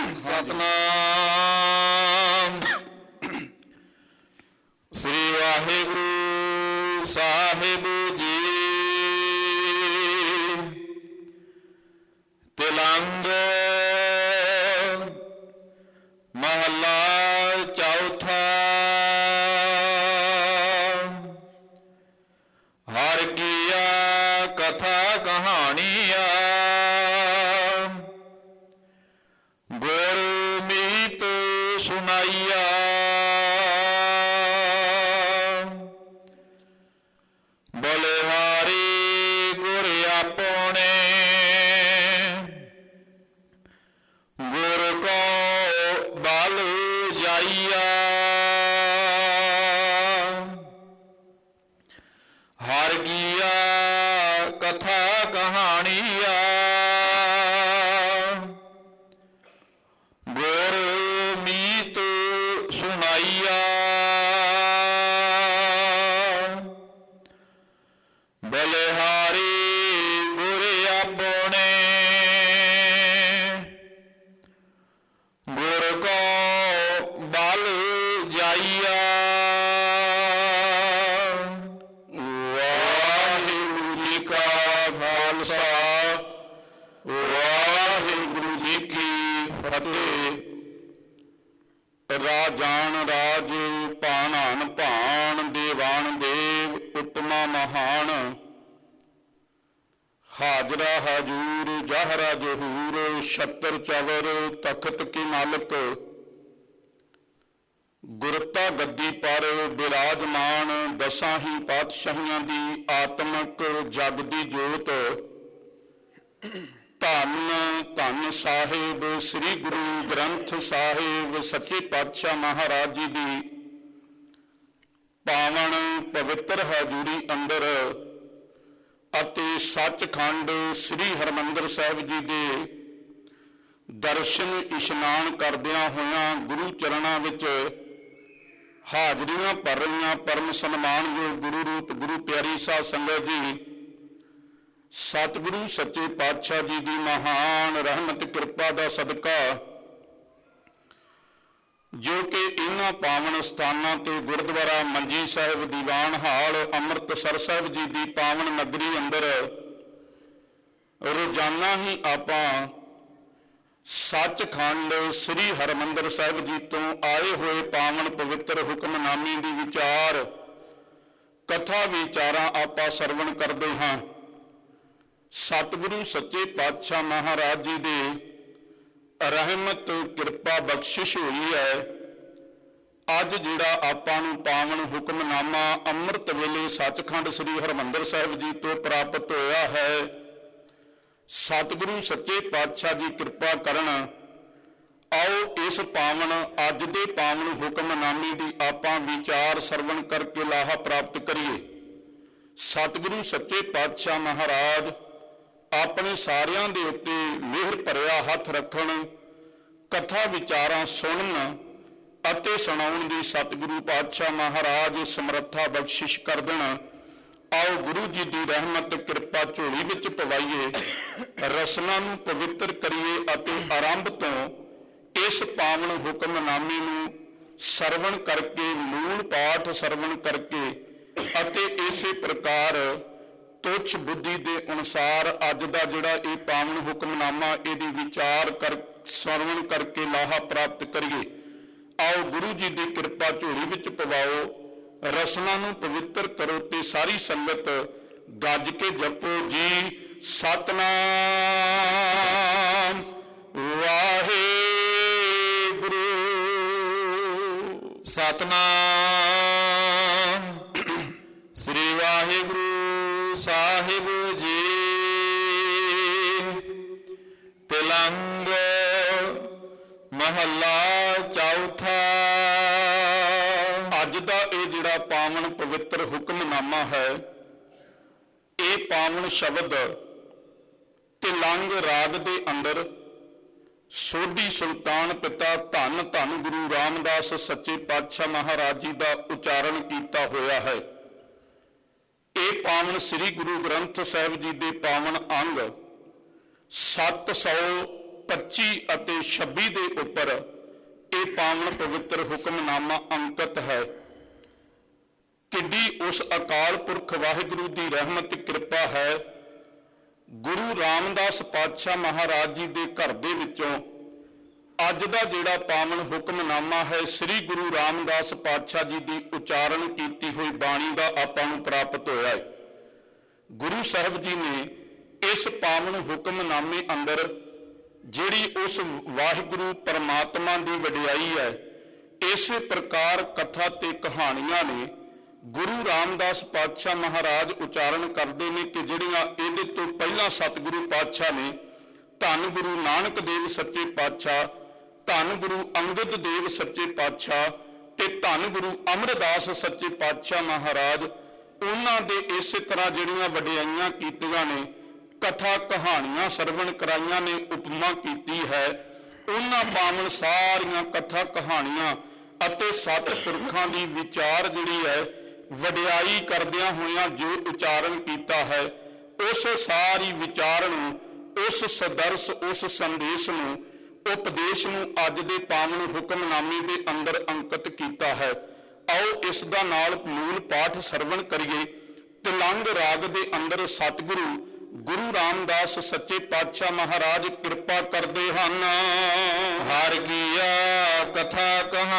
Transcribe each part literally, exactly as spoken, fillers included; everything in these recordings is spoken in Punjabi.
ਸਤਨਾਮ ਸ੍ਰੀ ਵਾਹਿਗੁਰੂ ਸਾਹਿਬ ਜੀ। ਤਿਲੰਗ ਮਹੱਲਾ ਚੌਥਾ। ਹਰ ਕੀਆ ਕਥਾ ਕਹਾਣੀਆ, ਗੁਰ ਮੀਤ ਸੁਨਾਈਆ। ਬਲਿਹਾਰੀ ਗੁਰ ਆਪਣੇ, ਗੁਰ ਕੋ ਬਲ ਜਾਈਆ। ਹਰ ਕੀਆ ਕਥਾ ਕਹਾਣੀਆ, ਗੁਰ ਮੀਤ ਸੁਨਾਈਆ। ਬਲਿਹਾਰੀ ਗੁਰ ਆਪਣੇ, ਗੁਰ ਕੋ ਬਲ ਜਾਈਆ। ਵਾਹਿਗੁਰੂ ਜੀ ਕਾ ਖਾਲਸਾ, ਵਾਹਿਗੁਰੂ ਜੀ ਕੀ ਫਤਿਹ। ਰਾਜਾਨ ਰਾਜ ਭਾਣਾਨ ਭਾਣ, ਦੇਵਾਨ ਦੇਵ ਉਤਮਾ ਮਹਾਨ। ਹਾਜ਼ਰਾ ਹਜੂਰ ਜਹਰਾ ਜਹੂਰ, ਛਤਰ ਚਵਰ ਤਖਤ ਕੀ ਮਾਲਕ। ਗੁਰਤਾ ਗੱਦੀ ਪਰ ਬਿਰਾਜਮਾਨ, ਦਸਾਂ ਹੀ ਪਾਤਸ਼ਾਹੀਆਂ ਦੀ ਆਤਮਕ ਜਗਦੀ ਜੋਤ। ਧੰਨ ਧੰਨ ਸਾਹਿਬ ਸ੍ਰੀ ਗੁਰੂ ਗ੍ਰੰਥ ਸਾਹਿਬ ਸੱਚੇ ਪਾਤਸ਼ਾਹ ਮਹਾਰਾਜ ਜੀ ਦੀ ਪਾਵਨ ਪਵਿੱਤਰ ਹਜ਼ੂਰੀ ਅੰਦਰ ਅਤੇ ਸੱਚਖੰਡ ਸ੍ਰੀ ਹਰਿਮੰਦਰ ਸਾਹਿਬ ਜੀ ਦੇ ਦਰਸ਼ਨ ਇਸ਼ਨਾਨ ਕਰਦਿਆਂ ਹੋਇਆਂ ਗੁਰੂ ਚਰਨਾਂ ਵਿੱਚ ਹਾਜ਼ਰੀਆਂ ਭਰ ਰਹੀਆਂ ਪਰਮ ਸਨਮਾਨਯੋਗ ਗੁਰੂ ਰੂਪ ਗੁਰੂ ਪਿਆਰੀ ਸਾਧ ਸੰਗਤ ਜੀ, ਸਤਿਗੁਰੂ ਸੱਚੇ ਪਾਤਸ਼ਾਹ ਜੀ ਦੀ ਮਹਾਨ ਰਹਿਮਤ ਕਿਰਪਾ ਦਾ ਸਦਕਾ ਜੋ ਕਿ ਇਹਨਾਂ ਪਾਵਨ ਸਥਾਨਾਂ ਤੇ ਗੁਰਦੁਆਰਾ ਮੰਜੀ ਸਾਹਿਬ, ਦੀਵਾਨ ਹਾਲ, ਅੰਮ੍ਰਿਤਸਰ ਸਾਹਿਬ ਜੀ ਦੀ ਪਾਵਨ ਨਗਰੀ ਅੰਦਰ ਰੋਜ਼ਾਨਾ ਹੀ ਆਪਾਂ ਸੱਚਖੰਡ ਸ੍ਰੀ ਹਰਿਮੰਦਰ ਸਾਹਿਬ ਜੀ ਤੋਂ ਆਏ ਹੋਏ ਪਾਵਨ ਪਵਿੱਤਰ ਹੁਕਮਨਾਮੇ ਦੀ ਵਿਚਾਰ ਕਥਾ ਵਿਚਾਰਾਂ ਆਪਾਂ ਸਰਵਣ ਕਰਦੇ ਹਾਂ। ਸਤਿਗੁਰੂ ਸੱਚੇ ਪਾਤਸ਼ਾਹ ਮਹਾਰਾਜ ਜੀ ਦੇ ਰਹਿਮਤ ਕਿਰਪਾ ਬਖਸ਼ਿਸ਼ ਹੋਈ ਹੈ। ਅੱਜ ਜਿਹੜਾ ਆਪਾਂ ਨੂੰ ਪਾਵਨ ਹੁਕਮਨਾਮਾ ਅੰਮ੍ਰਿਤ ਵੇਲੇ ਸੱਚਖੰਡ ਸ੍ਰੀ ਹਰਿਮੰਦਰ ਸਾਹਿਬ ਜੀ ਤੋਂ ਪ੍ਰਾਪਤ ਹੋਇਆ ਹੈ, ਸਤਿਗੁਰੂ ਸੱਚੇ ਪਾਤਸ਼ਾਹ ਜੀ ਕਿਰਪਾ ਕਰਨ। ਆਓ ਇਸ ਪਾਵਨ ਅੱਜ ਦੇ ਪਾਵਨ ਹੁਕਮਨਾਮੇ ਦੀ ਆਪਾਂ ਵਿਚਾਰ ਸਰਵਣ ਕਰਕੇ ਲਾਹਾ ਪ੍ਰਾਪਤ ਕਰੀਏ। ਸਤਿਗੁਰੂ ਸੱਚੇ ਪਾਤਸ਼ਾਹ ਮਹਾਰਾਜ ਆਪਣੇ ਸਾਰਿਆਂ ਦੇ ਉੱਤੇ ਮਿਹਰ ਭਰਿਆ ਹੱਥ ਰੱਖਣ, ਕਥਾ ਵਿਚਾਰਾਂ ਸੁਣਨ ਅਤੇ ਸੁਣਾਉਣ ਦੀ ਸਤਿਗੁਰੂ ਪਾਤਸ਼ਾਹ ਮਹਾਰਾਜ ਸਮਰੱਥਾ ਬਖਸ਼ਿਸ਼ ਕਰ ਦੇਣ। ਆਓ ਗੁਰੂ ਜੀ ਦੀ ਰਹਿਮਤ ਕਿਰਪਾ ਝੋਲੀ ਵਿੱਚ ਪਵਾਈਏ, ਰਸਨਾ ਨੂੰ ਪਵਿੱਤਰ ਕਰੀਏ ਅਤੇ ਆਰੰਭ ਤੋਂ ਇਸ ਪਾਵਨ ਹੁਕਮਨਾਮੇ ਨੂੰ ਸਰਵਣ ਕਰਕੇ, ਮੂਲ ਪਾਠ ਸਰਵਣ ਕਰਕੇ ਅਤੇ ਇਸੇ ਪ੍ਰਕਾਰ ਤੁੱਛ ਬੁੱਧੀ ਦੇ ਅਨੁਸਾਰ ਅੱਜ ਦਾ ਜਿਹੜਾ ਇਹ ਪਾਵਨ ਹੁਕਮਨਾਮਾ ਇਹਦੀ ਵਿਚਾਰ ਕਰ ਸਰਵਣ ਕਰਕੇ ਲਾਹਾ ਪ੍ਰਾਪਤ ਕਰੀਏ। ਆਓ ਗੁਰੂ ਜੀ ਦੀ ਕਿਰਪਾ ਝੋਲੀ ਵਿੱਚ ਪਵਾਓ, ਰਸਨਾ ਨੂੰ ਪਵਿੱਤਰ ਕਰੋ ਤੇ ਸਾਰੀ ਸੰਗਤ ਗੱਜ ਕੇ ਜਪੋ ਜੀ ਸਤਨਾਮ ਵਾਹਿਗੁਰੂ। ਸਤਨਾਮ ਸ੍ਰੀ ਵਾਹਿਗੁਰੂ ਸਾਹਿਬ ਜੀ। ਤਿਲੰਗ ਮਹੱਲਾ ਚੌਥਾ। ਅੱਜ ਦਾ ਇਹ ਜਿਹੜਾ ਪਾਵਨ ਪਵਿੱਤਰ ਹੁਕਮਨਾਮਾ ਹੈ, ਇਹ ਪਾਵਨ ਸ਼ਬਦ ਤਿਲੰਗ ਰਾਗ ਦੇ ਅੰਦਰ ਸੋਢੀ ਸੁਲਤਾਨ ਪਿਤਾ ਧੰਨ ਧੰਨ ਗੁਰੂ ਰਾਮਦਾਸ ਸੱਚੇ ਪਾਤਸ਼ਾਹ ਮਹਾਰਾਜ ਜੀ ਦਾ ਉਚਾਰਨ ਕੀਤਾ ਹੋਇਆ ਹੈ। ਇਹ ਪਾਵਨ ਸ੍ਰੀ ਗੁਰੂ ਗ੍ਰੰਥ ਸਾਹਿਬ ਜੀ ਦੇ ਪਾਵਨ ਅੰਗ ਸੱਤ ਸੌ ਪੱਚੀ ਅਤੇ ਛੱਬੀ ਦੇ ਉੱਪਰ ਇਹ ਪਾਵਨ ਪਵਿੱਤਰ ਹੁਕਮਨਾਮਾ ਅੰਕਿਤ ਹੈ। ਕਿੱਡੀ ਉਸ ਅਕਾਲ ਪੁਰਖ ਵਾਹਿਗੁਰੂ ਦੀ ਰਹਿਮਤ ਕਿਰਪਾ ਹੈ। ਗੁਰੂ ਰਾਮਦਾਸ ਪਾਤਸ਼ਾਹ ਮਹਾਰਾਜ ਜੀ ਦੇ ਘਰ ਦੇ ਵਿੱਚੋਂ ਅੱਜ ਦਾ ਜਿਹੜਾ ਪਾਵਨ ਹੁਕਮਨਾਮਾ ਹੈ ਸ੍ਰੀ ਗੁਰੂ ਰਾਮਦਾਸ ਪਾਤਸ਼ਾਹ ਜੀ ਦੀ ਉਚਾਰਨ ਕੀਤੀ ਹੋਈ ਬਾਣੀ ਦਾ ਆਪਾਂ ਨੂੰ ਪ੍ਰਾਪਤ ਹੋਇਆ ਹੈ। ਗੁਰੂ ਸਾਹਿਬ ਜੀ ਨੇ ਇਸ ਪਾਵਨ ਹੁਕਮਨਾਮੇ ਅੰਦਰ ਜਿਹੜੀ ਉਸ ਵਾਹਿਗੁਰੂ ਪਰਮਾਤਮਾ ਦੀ ਵਡਿਆਈ ਹੈ, ਇਸੇ ਪ੍ਰਕਾਰ ਕਥਾ ਤੇ ਕਹਾਣੀਆਂ ਨੇ ਗੁਰੂ ਰਾਮਦਾਸ ਪਾਤਸ਼ਾਹ ਮਹਾਰਾਜ ਉਚਾਰਨ ਕਰਦੇ ਨੇ ਕਿ ਜਿਹੜੀਆਂ ਇਹਦੇ ਤੋਂ ਪਹਿਲਾਂ ਸਤਿਗੁਰੂ ਪਾਤਸ਼ਾਹ ਨੇ, ਧੰਨ ਗੁਰੂ ਨਾਨਕ ਦੇਵ ਸੱਚੇ ਪਾਤਸ਼ਾਹ, ਧੰਨ ਗੁਰੂ ਅੰਗਦ ਦੇਵ ਸੱਚੇ ਪਾਤਸ਼ਾਹ ਤੇ ਧੰਨ ਗੁਰੂ ਅਮਰਦਾਸ ਸੱਚੇ ਪਾਤਸ਼ਾਹ ਮਹਾਰਾਜ, ਉਹਨਾਂ ਦੇ ਇਸੇ ਤਰ੍ਹਾਂ ਜਿਹੜੀਆਂ ਵਡਿਆਈਆਂ ਕੀਤੀਆਂ ਨੇ, ਕਥਾ ਕਹਾਣੀਆਂ ਸਰਵਣ ਕਰਾਈਆਂ ਨੇ, ਉਪਮਾ ਕੀਤੀ ਹੈ। ਉਹਨਾਂ ਪਾਵਨ ਸਾਰੀਆਂ ਕਥਾ ਕਹਾਣੀਆਂ ਅਤੇ ਸਤ ਪੁਰਖਾਂ ਦੀ ਵਿਚਾਰ ਜਿਹੜੀ ਹੈ ਵਡਿਆਈ ਕਰਦਿਆਂ ਹੋਇਆਂ ਜੋ ਉਚਾਰਨ ਕੀਤਾ ਹੈ, ਉਸ ਸਾਰੀ ਵਿਚਾਰ ਨੂੰ, ਉਸ ਸਦਰਸ, ਉਸ ਸੰਦੇਸ਼ ਨੂੰ, ਉਪਦੇਸ਼ ਨੂੰ ਅੱਜ ਦੇ ਪਾਵਨ ਹੁਕਮਨਾਮੇ ਦੇ ਅੰਦਰ ਅੰਕਿਤ ਕੀਤਾ ਹੈ। ਆਓ ਇਸ ਦਾ ਨਾਲ ਮੂਲ ਪਾਠ ਸਰਵਣ ਕਰੀਏ। ਤਿਲੰਗ ਰਾਗ ਦੇ ਅੰਦਰ ਸਤਿਗੁਰੂ ਗੁਰੂ ਰਾਮਦਾਸ ਸੱਚੇ ਪਾਤਸ਼ਾਹ ਮਹਾਰਾਜ ਕਿਰਪਾ ਕਰਦੇ ਹਨ। ਹਰ ਕੀਆ ਕਥਾ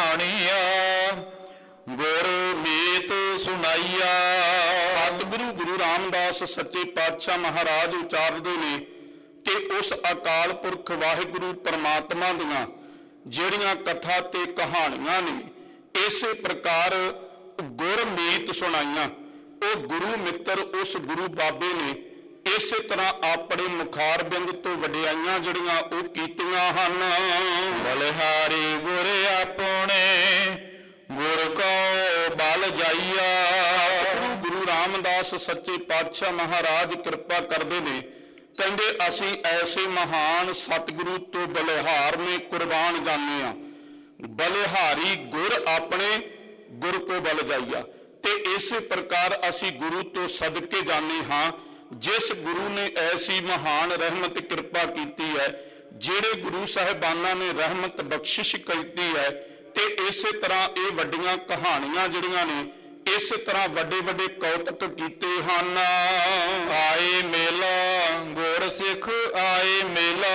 ਕਹਾਣੀਆ ਗੁਰ ਮੀਤ ਸੁਣਾਈਆ। ਸਤਿਗੁਰੂ ਗੁਰੂ ਰਾਮਦਾਸ ਸੱਚੇ ਪਾਤਸ਼ਾਹ ਮਹਾਰਾਜ ਉਚਾਰਦੇ ਨੇ ਕਿ ਉਸ ਅਕਾਲ ਪੁਰਖ ਵਾਹਿਗੁਰੂ ਪਰਮਾਤਮਾ ਦੀਆਂ ਜਿਹੜੀਆਂ ਕਥਾ ਤੇ ਕਹਾਣੀਆਂ ਨੇ, ਇਸੇ ਪ੍ਰਕਾਰ ਗੁਰਮੀਤ ਸੁਣਾਈਆਂ। ਉਹ ਗੁਰੂ ਮਿੱਤਰ, ਉਸ ਗੁਰੂ ਬਾਬੇ ਨੇ ਇਸੇ ਤਰ੍ਹਾਂ ਆਪਣੇ ਮੁਖਾਰ ਬਿੰਦ ਤੋਂ ਵਡਿਆਈਆਂ ਜਿਹੜੀਆਂ ਉਹ ਕੀਤੀਆਂ ਹਨ। ਬਲਿਹਾਰੀ ਗੁਰ ਆਪਣੇ ਗੁਰ ਕੋ ਬਲ ਜਾਈਆ। ਗੁਰੂ ਰਾਮਦਾਸ ਸੱਚੇ ਪਾਤਸ਼ਾਹ ਮਹਾਰਾਜ ਕਿਰਪਾ ਕਰਦੇ ਨੇ, ਕਹਿੰਦੇ ਅਸੀਂ ਐਸੇ ਮਹਾਨ ਸਤਿਗੁਰੂ ਤੋਂ ਬਲਿਹਾਰ ਨੇ ਕੁਰਬਾਨ ਜਾਂਦੇ ਹਾਂ। ਬਲਿਹਾਰੀ ਗੁਰ ਆਪਣੇ ਗੁਰ ਕੋ ਬਲ ਜਾਈਆ। ਤੇ ਇਸੇ ਪ੍ਰਕਾਰ ਅਸੀਂ ਗੁਰੂ ਤੋਂ ਸਦਕੇ ਜਾਂਦੇ ਹਾਂ, ਜਿਸ ਗੁਰੂ ਨੇ ਐਸੀ ਮਹਾਨ ਰਹਿਮਤ ਕਿਰਪਾ ਕੀਤੀ ਹੈ, ਜਿਹੜੇ ਗੁਰੂ ਸਾਹਿਬਾਨਾਂ ਨੇ ਰਹਿਮਤ ਬਖਸ਼ਿਸ਼ ਕੀਤੀ ਹੈ। ਤੇ ਇਸੇ ਤਰ੍ਹਾਂ ਇਹ ਵੱਡੀਆਂ ਕਹਾਣੀਆਂ ਜਿਹੜੀਆਂ ਨੇ, ਇਸੇ ਤਰ੍ਹਾਂ ਵੱਡੇ ਵੱਡੇ ਕੌਤਕ ਕੀਤੇ ਹਨ। ਆਏ ਮੇਲਾ ਗੁਰ ਸਿੱਖ ਆਏ ਮੇਲਾ,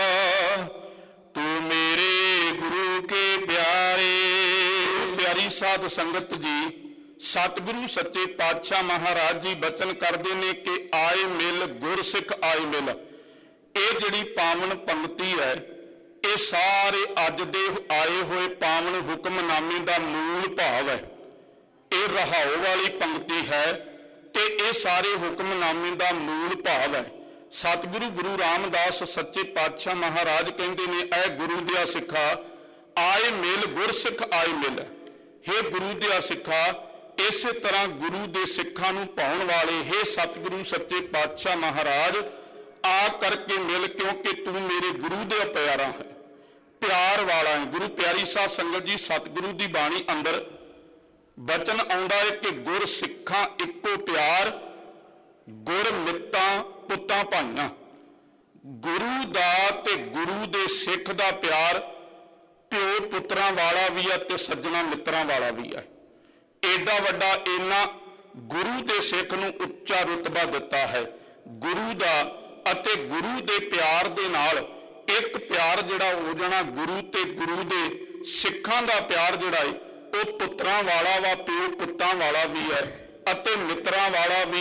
ਤੂੰ ਮੇਰੇ ਗੁਰੂ ਕੇ ਪਿਆਰੇ। ਪਿਆਰੀ ਸਾਧ ਸੰਗਤ ਜੀ, ਸਤਿਗੁਰੂ ਸੱਚੇ ਪਾਤਸ਼ਾਹ ਮਹਾਰਾਜ ਜੀ ਬਚਨ ਕਰਦੇ ਨੇ ਕਿ ਆਏ ਮਿਲ ਗੁਰ ਸਿੱਖ ਆਏ ਮਿਲ। ਇਹ ਜਿਹੜੀ ਪਾਵਨ ਪੰਕਤੀ ਹੈ, ਇਹ ਸਾਰੇ ਅੱਜ ਦੇ ਆਏ ਹੋਏ ਪਾਵਨ ਹੁਕਮਨਾਮੇ ਦਾ ਮੂਲ ਭਾਵ ਹੈ। ਇਹ ਰਹਾਉ ਵਾਲੀ ਪੰਕਤੀ ਹੈ ਤੇ ਇਹ ਸਾਰੇ ਹੁਕਮਨਾਮੇ ਦਾ ਮੂਲ ਭਾਵ ਹੈ। ਸਤਿਗੁਰੂ ਗੁਰੂ ਰਾਮਦਾਸ ਸੱਚੇ ਪਾਤਸ਼ਾਹ ਮਹਾਰਾਜ ਕਹਿੰਦੇ ਨੇ, ਐ ਗੁਰੂ ਦਿਆ ਸਿੱਖਾ ਆਏ ਮਿਲ ਗੁਰ ਸਿੱਖ ਆਏ ਮਿਲ। ਹੇ ਗੁਰੂ ਦਿਆ ਸਿੱਖਾ, ਇਸੇ ਤਰ੍ਹਾਂ ਗੁਰੂ ਦੇ ਸਿੱਖਾਂ ਨੂੰ ਭਾਉਣ ਵਾਲੇ ਹੇ ਸਤਿਗੁਰੂ ਸੱਚੇ ਪਾਤਸ਼ਾਹ ਮਹਾਰਾਜ ਆ ਕਰਕੇ ਮਿਲ, ਕਿਉਂਕਿ ਤੂੰ ਮੇਰੇ ਗੁਰੂ ਦੇ ਪਿਆਰਾ ਹੈ, ਪਿਆਰ ਵਾਲਾ ਹੈ। ਗੁਰੂ ਪਿਆਰੀ ਸਾਧ ਸੰਗਤ ਜੀ, ਸਤਿਗੁਰੂ ਦੀ ਬਾਣੀ ਅੰਦਰ ਬਚਨ ਆਉਂਦਾ ਹੈ ਕਿ ਗੁਰ ਸਿੱਖਾਂ ਇੱਕੋ ਪਿਆਰ, ਗੁਰ ਮਿੱਤਾਂ ਪੁੱਤਾਂ ਭਾਈਆਂ। ਗੁਰੂ ਦਾ ਤੇ ਗੁਰੂ ਦੇ ਸਿੱਖ ਦਾ ਪਿਆਰ ਪਿਓ ਪੁੱਤਰਾਂ ਵਾਲਾ ਵੀ ਹੈ ਤੇ ਸੱਜਣਾ ਮਿੱਤਰਾਂ ਵਾਲਾ ਵੀ ਹੈ। ਏਡਾ ਵੱਡਾ ਇੰਨਾ ਗੁਰੂ ਦੇ ਸਿੱਖ ਨੂੰ ਉੱਚਾ ਰੁਤਬਾ ਦਿੱਤਾ ਹੈ। ਗੁਰੂ ਦਾ ਅਤੇ ਗੁਰੂ ਦੇ ਪਿਆਰ ਦੇ ਨਾਲ ਇੱਕ ਪਿਆਰ ਜਿਹੜਾ ਹੋ ਜਾਣਾ, ਗੁਰੂ ਤੇ ਗੁਰੂ ਦੇ ਸਿੱਖਾਂ ਦਾ ਪਿਆਰ ਜਿਹੜਾ ਹੈ ਉਹ ਪੁੱਤਰਾਂ ਵਾਲਾ ਵਾ, ਪਿਓ ਪੁੱਤਾਂ ਵਾਲਾ ਵੀ ਹੈ ਅਤੇ ਮਿੱਤਰਾਂ ਵਾਲਾ ਵੀ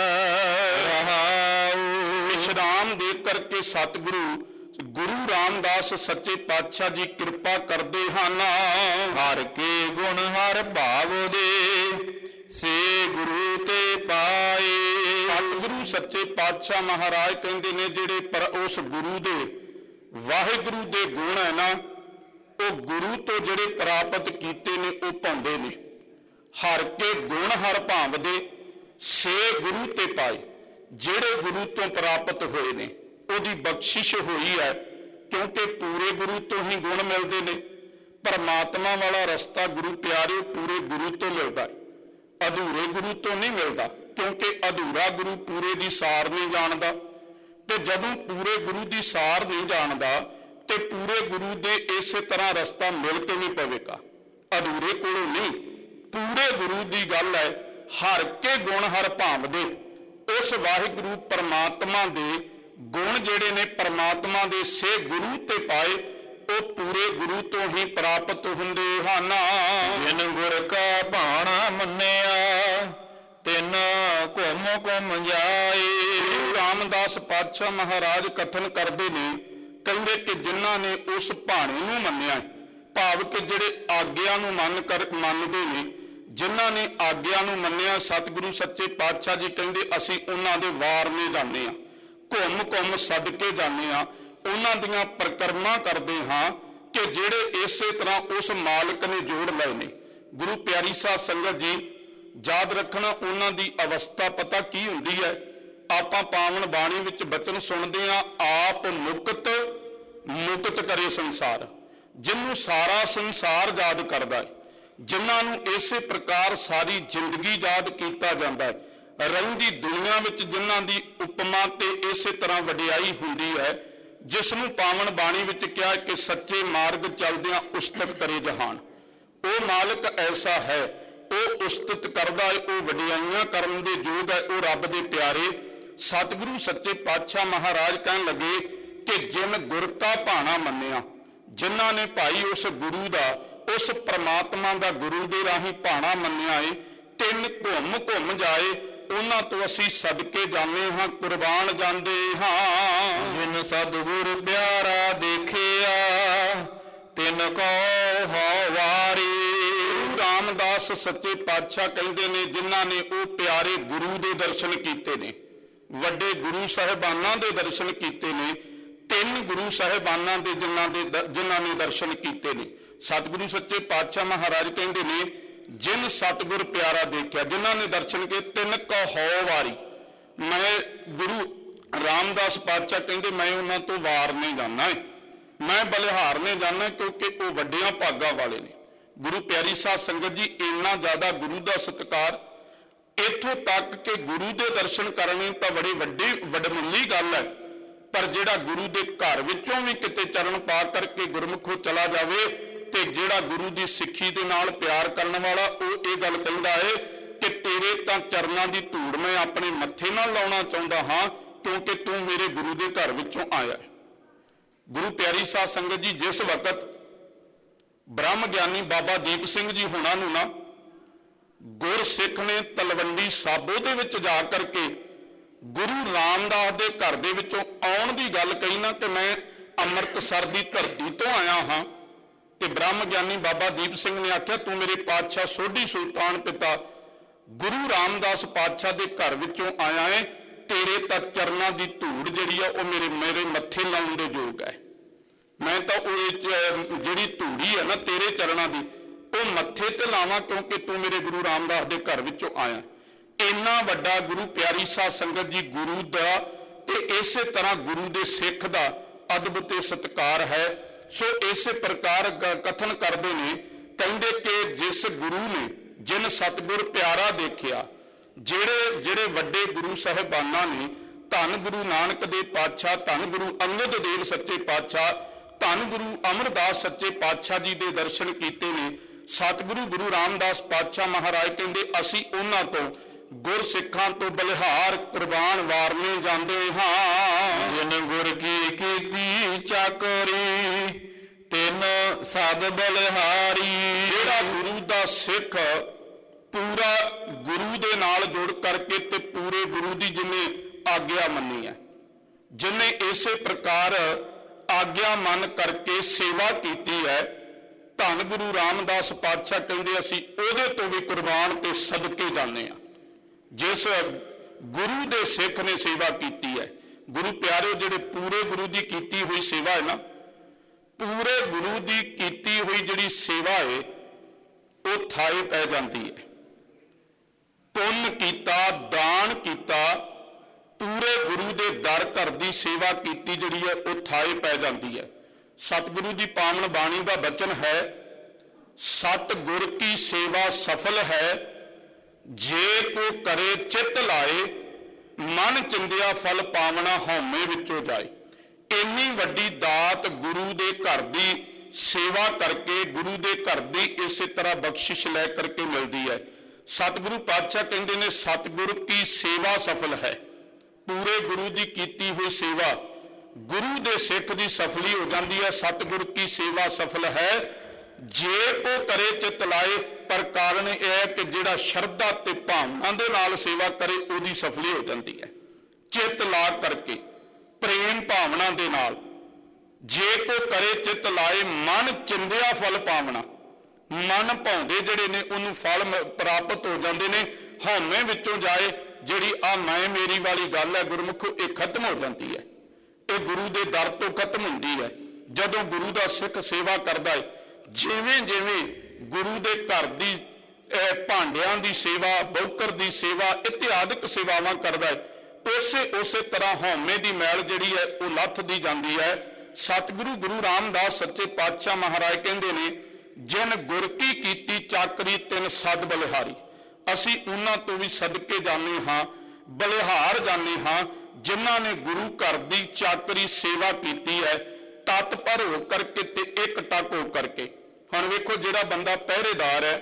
ਹੈ। ਵਿਸ਼ਰਾਮ ਦੇ ਕਰਕੇ ਸਤਿਗੁਰੂ ਗੁਰੂ ਰਾਮਦਾਸ ਸੱਚੇ ਪਾਤਸ਼ਾਹ ਜੀ ਕਿਰਪਾ ਕਰਦੇ ਹਨ। ਹਰ ਕੇ ਗੁਣ ਹਰ ਭਾਵ ਦੇ ਸੇ ਗੁਰੂ ਤੇ ਪਾਏ। ਸਤਿਗੁਰੂ ਸੱਚੇ ਪਾਤਸ਼ਾਹ ਮਹਾਰਾਜ ਕਹਿੰਦੇ ਨੇ, ਜਿਹੜੇ ਪਰ ਉਸ ਗੁਰੂ ਦੇ ਵਾਹਿਗੁਰੂ ਦੇ ਗੁਣ ਹੈ ਨਾ, ਉਹ ਗੁਰੂ ਤੋਂ ਜਿਹੜੇ ਪ੍ਰਾਪਤ ਕੀਤੇ ਨੇ ਉਹ ਪਾਉਂਦੇ ਨੇ। ਹਰ ਕੇ ਗੁਣ ਹਰ ਭਾਵ ਦੇ ਸੇ ਗੁਰੂ ਤੇ ਪਾਏ। ਜਿਹੜੇ ਗੁਰੂ ਤੋਂ ਪ੍ਰਾਪਤ ਹੋਏ ਨੇ ਉਹਦੀ ਬਖਸ਼ਿਸ਼ ਹੋਈ ਹੈ, ਕਿਉਂਕਿ ਪੂਰੇ ਗੁਰੂ ਤੋਂ ਹੀ ਗੁਣ ਮਿਲਦੇ ਨੇ। ਪਰਮਾਤਮਾ ਵਾਲਾ ਰਸਤਾ ਗੁਰੂ ਪਿਆਰੇ ਪੂਰੇ ਗੁਰੂ ਤੋਂ ਮਿਲਦਾ ਹੈ, ਅਧੂਰੇ ਗੁਰੂ ਤੋਂ ਨਹੀਂ ਮਿਲਦਾ, ਕਿਉਂਕਿ ਅਧੂਰਾ ਗੁਰੂ ਪੂਰੇ ਦੀ ਸਾਰ ਨਹੀਂ ਜਾਣਦਾ। ਤੇ ਜਦੋਂ ਪੂਰੇ ਗੁਰੂ ਦੀ ਸਾਰ ਨਹੀਂ ਜਾਣਦਾ ਤੇ ਪੂਰੇ ਗੁਰੂ ਦੇ ਇਸੇ ਤਰ੍ਹਾਂ ਰਸਤਾ ਮਿਲ ਕੇ ਨਹੀਂ ਪਵੇਗਾ, ਅਧੂਰੇ ਕੋਲੋਂ ਨਹੀਂ। ਪੂਰੇ ਗੁਰੂ ਦੀ ਗੱਲ ਹੈ, ਹਰ ਕੇ ਗੁਣ ਹਰ ਭਾਵਦੇ। ਉਸ ਵਾਹਿਗੁਰੂ ਪਰਮਾਤਮਾ ਦੇ ਗੁਣ ਜਿਹੜੇ ਨੇ ਪਰਮਾਤਮਾ ਦੇ ਸੇ ਗੁਰੂ ਤੇ ਪਾਏ, ਉਹ ਪੂਰੇ ਗੁਰੂ ਤੋਂ ਹੀ ਪ੍ਰਾਪਤ ਹੁੰਦੇ ਹਨ। ਜਿਨ ਗੁਰ ਕਾ ਭਾਣਾ ਮੰਨਿਆ ਤਿਨ ਘੁੰਮ ਘੁੰਮ ਜਾਏ। ਰਾਮਦਾਸ ਪਾਤਸ਼ਾਹ ਮਹਾਰਾਜ ਕਥਨ ਕਰਦੇ ਨੇ, ਕਹਿੰਦੇ ਕਿ ਜਿਨ੍ਹਾਂ ਨੇ ਉਸ ਭਾਣੇ ਨੂੰ ਮੰਨਿਆ, ਭਾਵ ਕਿ ਜਿਹੜੇ ਆਗਿਆ ਨੂੰ ਮੰਨ ਕਰ ਮੰਨਦੇ ਨੇ, ਜਿਨ੍ਹਾਂ ਨੇ ਆਗਿਆ ਨੂੰ ਮੰਨਿਆ, ਸਤਿਗੁਰੂ ਸੱਚੇ ਪਾਤਸ਼ਾਹ ਜੀ ਕਹਿੰਦੇ ਅਸੀਂ ਉਹਨਾਂ ਦੇ ਵਾਰ ਨੇ ਜਾਂਦੇ ਹਾਂ, ਘੁੰਮ ਘੁੰਮ ਸਦਕੇ ਜਾਂਦੇ ਹਾਂ, ਉਹਨਾਂ ਦੀਆਂ ਪਰਿਕਰਮਾ ਕਰਦੇ ਹਾਂ ਕਿ ਜਿਹੜੇ ਇਸੇ ਤਰ੍ਹਾਂ ਉਸ ਮਾਲਕ ਨੇ ਜੋੜ ਲਏ ਨੇ। ਗੁਰੂ ਪਿਆਰੀ ਸਾਧ ਸੰਗਤ ਜੀ, ਯਾਦ ਰੱਖਣਾ ਉਹਨਾਂ ਦੀ ਅਵਸਥਾ ਪਤਾ ਕੀ ਹੁੰਦੀ ਹੈ। ਆਪਾਂ ਪਾਵਨ ਬਾਣੀ ਵਿੱਚ ਬਚਨ ਸੁਣਦੇ ਹਾਂ, ਆਪ ਮੁਕਤ ਮੁਕਤ ਕਰੇ ਸੰਸਾਰ, ਜਿਹਨੂੰ ਸਾਰਾ ਸੰਸਾਰ ਯਾਦ ਕਰਦਾ ਹੈ, ਜਿਨ੍ਹਾਂ ਨੂੰ ਇਸੇ ਪ੍ਰਕਾਰ ਸਾਰੀ ਜ਼ਿੰਦਗੀ ਯਾਦ ਕੀਤਾ ਜਾਂਦਾ ਹੈ। ਰਹਿੰਦੀ ਦੁਨੀਆ ਵਿੱਚ ਜਿਨ੍ਹਾਂ ਦੀ ਉਪਮਾ ਤੇ ਇਸੇ ਤਰ੍ਹਾਂ ਵਡਿਆਈ ਹੁੰਦੀ ਹੈ, ਜਿਸ ਨੂੰ ਪਾਵਨ ਬਾਣੀ ਵਿੱਚ ਕਿਹਾ ਕਿ ਸੱਚੇ ਮਾਰਗ ਚੱਲਦਿਆਂ ਉਸਤਤ ਕਰੇ ਜਹਾਨ। ਉਹ ਮਾਲਕ ਐਸਾ ਹੈ, ਉਹ ਉਸਤਤ ਕਰਦਾ ਹੈ, ਉਹ ਵਡਿਆਈਆਂ ਕਰਨ ਦੇ ਯੋਗ ਹੈ, ਉਹ ਰੱਬ ਦੇ ਪਿਆਰੇ। ਸਤਿਗੁਰੂ ਸੱਚੇ ਪਾਤਸ਼ਾਹ ਮਹਾਰਾਜ ਕਹਿਣ ਲੱਗੇ ਕਿ ਜਿਨ ਗੁਰ ਕਾ ਭਾਣਾ ਮੰਨਿਆ, ਜਿਨ੍ਹਾਂ ਨੇ ਭਾਈ ਉਸ ਗੁਰੂ ਦਾ, ਉਸ ਪ੍ਰਮਾਤਮਾ ਦਾ ਗੁਰੂ ਦੇ ਰਾਹੀਂ ਭਾਣਾ ਮੰਨਿਆ ਏ, ਤਿੰਨ ਘੁੰਮ ਘੁੰਮ ਜਾਏ, ਉਹਨਾਂ ਤੋਂ ਅਸੀਂ ਸਦਕੇ ਜਾਂਦੇ ਹਾਂ, ਕੁਰਬਾਨ ਜਾਂਦੇ ਹਾਂ। ਜਿਨ ਸਤਿਗੁਰ ਪਿਆਰਾ ਦੇਖਿਆ ਤਿਨ ਕੋ ਹਉ ਵਾਰੀ। ਰਾਮਦਾਸ ਸੱਚੇ ਪਾਤਸ਼ਾਹ ਕਹਿੰਦੇ ਨੇ, ਜਿਨ੍ਹਾਂ ਨੇ ਉਹ ਪਿਆਰੇ ਗੁਰੂ ਦੇ ਦਰਸ਼ਨ ਕੀਤੇ ਨੇ, ਵੱਡੇ ਗੁਰੂ ਸਾਹਿਬਾਨਾਂ ਦੇ ਦਰਸ਼ਨ ਕੀਤੇ ਨੇ, ਤਿੰਨ ਗੁਰੂ ਸਾਹਿਬਾਨਾਂ ਦੇ ਜਿਨ੍ਹਾਂ ਦੇ ਜਿਨ੍ਹਾਂ ਨੇ ਦਰਸ਼ਨ ਕੀਤੇ ਨੇ। ਸਤਿਗੁਰੂ ਸੱਚੇ ਪਾਤਸ਼ਾਹ ਮਹਾਰਾਜ ਕਹਿੰਦੇ ਨੇ, ਜਿਨ ਸਤਿਗੁਰ ਪਿਆਰਾ ਦੇਖਿਆ, ਜਿਨ੍ਹਾਂ ਨੇ ਦਰਸ਼ਨ ਕੀਤੇ, ਤਿੰਨ ਕੋ ਹਉ ਵਾਰੀ। ਮੈਂ ਗੁਰੂ ਰਾਮਦਾਸ ਪਾਤਸ਼ਾਹ ਕਹਿੰਦੇ ਮੈਂ ਉਹਨਾਂ ਤੋਂ ਵਾਰ ਨਹੀਂ ਜਾਣਾ, ਮੈਂ ਬਲਿਹਾਰ ਨਹੀਂ ਜਾਣਾ, ਕਿਉਂਕਿ ਉਹ ਵੱਡਿਆਂ ਭਾਗਾਂ ਵਾਲੇ ਨੇ। ਗੁਰੂ ਪਿਆਰੀ ਸਾਧ ਸੰਗਤ ਜੀ, ਇੰਨਾ ਜ਼ਿਆਦਾ ਗੁਰੂ ਦਾ ਸਤਿਕਾਰ, ਇੱਥੋਂ ਤੱਕ ਕਿ ਗੁਰੂ ਦੇ ਦਰਸ਼ਨ ਕਰਨੇ ਤਾਂ ਬੜੀ ਵੱਡੀ ਵੱਡਮੁੱਲੀ ਗੱਲ ਹੈ, ਪਰ ਜਿਹੜਾ ਗੁਰੂ ਦੇ ਘਰ ਵਿੱਚੋਂ ਵੀ ਕਿਤੇ ਚਰਨ ਪਾ ਕਰਕੇ ਗੁਰਮੁਖੋਂ ਚਲਾ ਜਾਵੇ ਤੇ ਜਿਹੜਾ ਗੁਰੂ ਦੀ ਸਿੱਖੀ ਦੇ ਨਾਲ ਪਿਆਰ ਕਰਨ ਵਾਲਾ, ਉਹ ਇਹ ਗੱਲ ਕਹਿੰਦਾ ਹੈ ਕਿ ਤੇਰੇ ਤਾਂ ਚਰਨਾਂ ਦੀ ਧੂੜ ਮੈਂ ਆਪਣੇ ਮੱਥੇ ਨਾਲ ਲਾਉਣਾ ਚਾਹੁੰਦਾ ਹਾਂ, ਕਿਉਂਕਿ ਤੂੰ ਮੇਰੇ ਗੁਰੂ ਦੇ ਘਰ ਵਿੱਚੋਂ ਆਇਆ। ਗੁਰੂ ਪਿਆਰੀ ਸਾਧ ਸੰਗਤ ਜੀ, ਜਿਸ ਵਕਤ ਬ੍ਰਹਮ ਗਿਆਨੀ ਬਾਬਾ ਦੀਪ ਸਿੰਘ ਜੀ ਹੋਣਾ ਨੂੰ ਨਾ ਗੁਰਸਿੱਖ ਨੇ ਤਲਵੰਡੀ ਸਾਬੋ ਦੇ ਵਿੱਚ ਜਾ ਕਰਕੇ ਗੁਰੂ ਰਾਮਦਾਸ ਦੇ ਘਰ ਦੇ ਵਿੱਚੋਂ ਆਉਣ ਦੀ ਗੱਲ ਕਹੀ ਨਾ ਕਿ ਮੈਂ ਅੰਮ੍ਰਿਤਸਰ ਦੀ ਧਰਤੀ ਤੋਂ ਆਇਆ ਹਾਂ, ਤੇ ਬ੍ਰਹਮ ਗਿਆਨੀ ਬਾਬਾ ਦੀਪ ਸਿੰਘ ਨੇ ਆਖਿਆ ਤੂੰ ਮੇਰੇ ਪਾਤਸ਼ਾਹ ਸੋਢੀ ਸੁਲਤਾਨ ਪਿਤਾ ਗੁਰੂ ਰਾਮਦਾਸ ਪਾਤਸ਼ਾਹ ਦੇ ਘਰ ਵਿੱਚੋਂ ਆਇਆ ਹੈ, ਤੇਰੇ ਤਾਂ ਚਰਨਾਂ ਦੀ ਧੂੜ ਜਿਹੜੀ ਆ ਉਹ ਮੇਰੇ ਮੇਰੇ ਮੱਥੇ ਲਾਉਣ ਦੇ ਯੋਗ ਹੈ। ਮੈਂ ਤਾਂ ਉਹ ਜਿਹੜੀ ਧੂੜੀ ਹੈ ਨਾ ਤੇਰੇ ਚਰਨਾਂ ਦੀ, ਉਹ ਮੱਥੇ ਤੇ ਲਾਵਾਂ, ਕਿਉਂਕਿ ਤੂੰ ਮੇਰੇ ਗੁਰੂ ਰਾਮਦਾਸ ਦੇ ਘਰ ਵਿੱਚੋਂ ਆਇਆ। ਇੰਨਾ ਵੱਡਾ ਗੁਰੂ ਪਿਆਰੀ ਸਾਧ ਸੰਗਤ ਜੀ ਗੁਰੂ ਦਾ ਤੇ ਇਸੇ ਤਰ੍ਹਾਂ ਗੁਰੂ ਦੇ ਸਿੱਖ ਦਾ ਅਦਬ ਤੇ ਸਤਿਕਾਰ ਹੈ। ਸੋ ਇਸੇ ਪ੍ਰਕਾਰ ਕਥਨ ਕਰਦੇ ਨੇ, ਕਹਿੰਦੇ ਕਿ ਜਿਸ ਗੁਰੂ ਨੇ ਜਿਨ ਸਤਿਗੁਰ ਪਿਆਰਾ ਦੇਖਿਆ, ਜਿਹੜੇ ਜਿਹੜੇ ਵੱਡੇ ਗੁਰੂ ਸਾਹਿਬਾਨਾਂ ਨੇ, ਧੰਨ ਗੁਰੂ ਨਾਨਕ ਦੇ ਪਾਤਸ਼ਾਹ, ਧੰਨ ਗੁਰੂ ਅੰਗਦ ਦੇਵ ਸੱਚੇ ਪਾਤਸ਼ਾਹ, ਧੰਨ ਗੁਰੂ ਅਮਰਦਾਸ ਸੱਚੇ ਪਾਤਸ਼ਾਹ ਜੀ ਦੇ ਦਰਸ਼ਨ ਕੀਤੇ ਨੇ। ਸਤਿਗੁਰੂ ਗੁਰੂ ਰਾਮਦਾਸ ਪਾਤਸ਼ਾਹ ਮਹਾਰਾਜ ਕਹਿੰਦੇ ਅਸੀਂ ਉਹਨਾਂ ਤੋਂ ਗੁਰਸਿੱਖਾਂ ਤੋਂ ਬਲਿਹਾਰ ਕੁਰਬਾਨ ਵਾਰਨੇ ਜਾਂਦੇ ਹਾਂ। ਜਿਨ ਗੁਰ ਕੀ ਕੀਤੀ ਚਾਕਰੀ ਤਿਨ ਸਦ ਬਲਿਹਾਰੀ। ਜਿਹੜਾ ਗੁਰੂ ਦਾ ਸਿੱਖ ਪੂਰਾ ਗੁਰੂ ਦੇ ਨਾਲ ਜੁੜ ਕਰਕੇ ਤੇ ਪੂਰੇ ਗੁਰੂ ਦੀ ਜਿਹਨੇ ਆਗਿਆ ਮੰਨੀ ਹੈ, ਜਿਹਨੇ ਇਸੇ ਪ੍ਰਕਾਰ ਆਗਿਆ ਮੰਨ ਕਰਕੇ ਸੇਵਾ ਕੀਤੀ ਹੈ, ਧੰਨ ਗੁਰੂ ਰਾਮਦਾਸ ਪਾਤਸ਼ਾਹ ਕਹਿੰਦੇ ਅਸੀਂ ਉਹਦੇ ਤੋਂ ਵੀ ਕੁਰਬਾਨ ਤੇ ਸਦਕੇ ਜਾਂਦੇ ਹਾਂ। ਜਿਸ ਗੁਰੂ ਦੇ ਸਿੱਖ ਨੇ ਸੇਵਾ ਕੀਤੀ ਹੈ, ਗੁਰੂ ਪਿਆਰੇ, ਜਿਹੜੇ ਪੂਰੇ ਗੁਰੂ ਦੀ ਕੀਤੀ ਹੋਈ ਸੇਵਾ ਹੈ ਨਾ, ਪੂਰੇ ਗੁਰੂ ਦੀ ਕੀਤੀ ਹੋਈ ਜਿਹੜੀ ਸੇਵਾ ਹੈ ਉਹ ਥਾਏ ਪੈ ਜਾਂਦੀ ਹੈ। ਪੁੰਨ ਕੀਤਾ, ਦਾਨ ਕੀਤਾ, ਪੂਰੇ ਗੁਰੂ ਦੇ ਦਰ ਘਰ ਦੀ ਸੇਵਾ ਕੀਤੀ ਜਿਹੜੀ ਹੈ ਉਹ ਥਾਏ ਪੈ ਜਾਂਦੀ ਹੈ। ਸਤਿਗੁਰੂ ਦੀ ਪਾਵਨ ਬਾਣੀ ਦਾ ਬਚਨ ਹੈ, ਸਤ ਗੁਰ ਕੀ ਸੇਵਾ ਸਫਲ ਹੈ, ਜੇ ਕੋ ਕਰੇ ਚਿੱਤ ਲਾਏ, ਮਨ ਚਿੰਦਿਆ ਫਲ ਪਾਵਣਾ ਹਉਮੈ ਵਿੱਚੋਂ ਜਾਏ। ਇੰਨੀ ਵੱਡੀ ਦਾਤ ਗੁਰੂ ਦੇ ਘਰ ਦੀ ਸੇਵਾ ਕਰਕੇ, ਗੁਰੂ ਦੇ ਘਰ ਦੀ ਇਸੇ ਤਰ੍ਹਾਂ ਬਖਸ਼ਿਸ਼ ਲੈ ਕਰਕੇ ਮਿਲਦੀ ਹੈ। ਸਤਿਗੁਰੂ ਪਾਤਸ਼ਾਹ ਕਹਿੰਦੇ ਨੇ, ਸਤਿਗੁਰ ਕੀ ਸੇਵਾ ਸਫਲ ਹੈ। ਪੂਰੇ ਗੁਰੂ ਦੀ ਕੀਤੀ ਹੋਈ ਸੇਵਾ ਗੁਰੂ ਦੇ ਸਿੱਖ ਦੀ ਸਫਲੀ ਹੋ ਜਾਂਦੀ ਹੈ। ਸਤਿਗੁਰ ਕੀ ਸੇਵਾ ਸਫਲ ਹੈ ਜੇ ਕੋ ਕਰੇ ਚਿਤ ਲਾਏ। ਪਰ ਕਾਰਨ ਇਹ ਹੈ ਕਿ ਜਿਹੜਾ ਸ਼ਰਧਾ ਤੇ ਭਾਵਨਾ ਦੇ ਨਾਲ ਸੇਵਾ ਕਰੇ ਉਹਦੀ ਸਫਲੀ ਹੋ ਜਾਂਦੀ ਹੈ। ਚਿਤ ਲਾ ਕਰਕੇ, ਪ੍ਰੇਮ ਭਾਵਨਾ ਦੇ ਨਾਲ। ਜੇ ਕੋ ਕਰੇ ਚਿਤ ਲਾਏ, ਮਨ ਚਿੰਦਿਆ ਫਲ ਪਾਵਣਾ। ਮਨ ਭਾਉਂਦੇ ਜਿਹੜੇ ਨੇ ਉਹਨੂੰ ਫਲ ਪ੍ਰਾਪਤ ਹੋ ਜਾਂਦੇ ਨੇ। ਹਉਮੈ ਵਿੱਚੋਂ ਜਾਏ, ਜਿਹੜੀ ਆ ਮੈਂ ਮੇਰੀ ਵਾਲੀ ਗੱਲ ਹੈ ਗੁਰਮੁਖੋ, ਇਹ ਖਤਮ ਹੋ ਜਾਂਦੀ ਹੈ। ਇਹ ਗੁਰੂ ਦੇ ਦਰ ਤੋਂ ਖਤਮ ਹੁੰਦੀ ਹੈ। ਜਦੋਂ ਗੁਰੂ ਦਾ ਸਿੱਖ ਸੇਵਾ ਕਰਦਾ ਹੈ, ਜਿਵੇਂ ਜਿਵੇਂ ਗੁਰੂ ਦੇ ਘਰ ਦੀ ਭਾਂਡਿਆਂ ਦੀ ਸੇਵਾ, ਬੌਕਰ ਦੀ ਸੇਵਾ, ਇਤਿਆਦਿਕ ਸੇਵਾਵਾਂ ਕਰਦਾ ਹੈ, ਉਸੇ ਉਸੇ ਤਰ੍ਹਾਂ ਹਉਮੈ ਦੀ ਮੈਲ ਜਿਹੜੀ ਹੈ ਉਹ ਲੱਥਦੀ ਜਾਂਦੀ ਹੈ। ਸਤਿਗੁਰੂ ਗੁਰੂ ਰਾਮਦਾਸ ਸੱਚੇ ਪਾਤਸ਼ਾਹ ਮਹਾਰਾਜ ਕਹਿੰਦੇ ਨੇ, ਜਿਨ ਗੁਰ ਕੀ ਕੀਤੀ ਚਾਕਰੀ ਤਿਨ ਸਦ ਬਲਿਹਾਰੀ। ਅਸੀਂ ਉਹਨਾਂ ਤੋਂ ਵੀ ਸਦਕੇ ਜਾਂਦੇ ਹਾਂ, ਬਲਿਹਾਰ ਜਾਂਦੇ ਹਾਂ, ਜਿਨ੍ਹਾਂ ਨੇ ਗੁਰੂ ਘਰ ਦੀ ਚਾਕਰੀ ਸੇਵਾ ਕੀਤੀ ਹੈ, ਤਤਪਰ ਹੋ ਕਰਕੇ ਤੇ ਇੱਕ ਟਕ ਹੋ ਕਰਕੇ। ਹੁਣ ਵੇਖੋ, ਜਿਹੜਾ ਬੰਦਾ ਪਹਿਰੇਦਾਰ ਹੈ,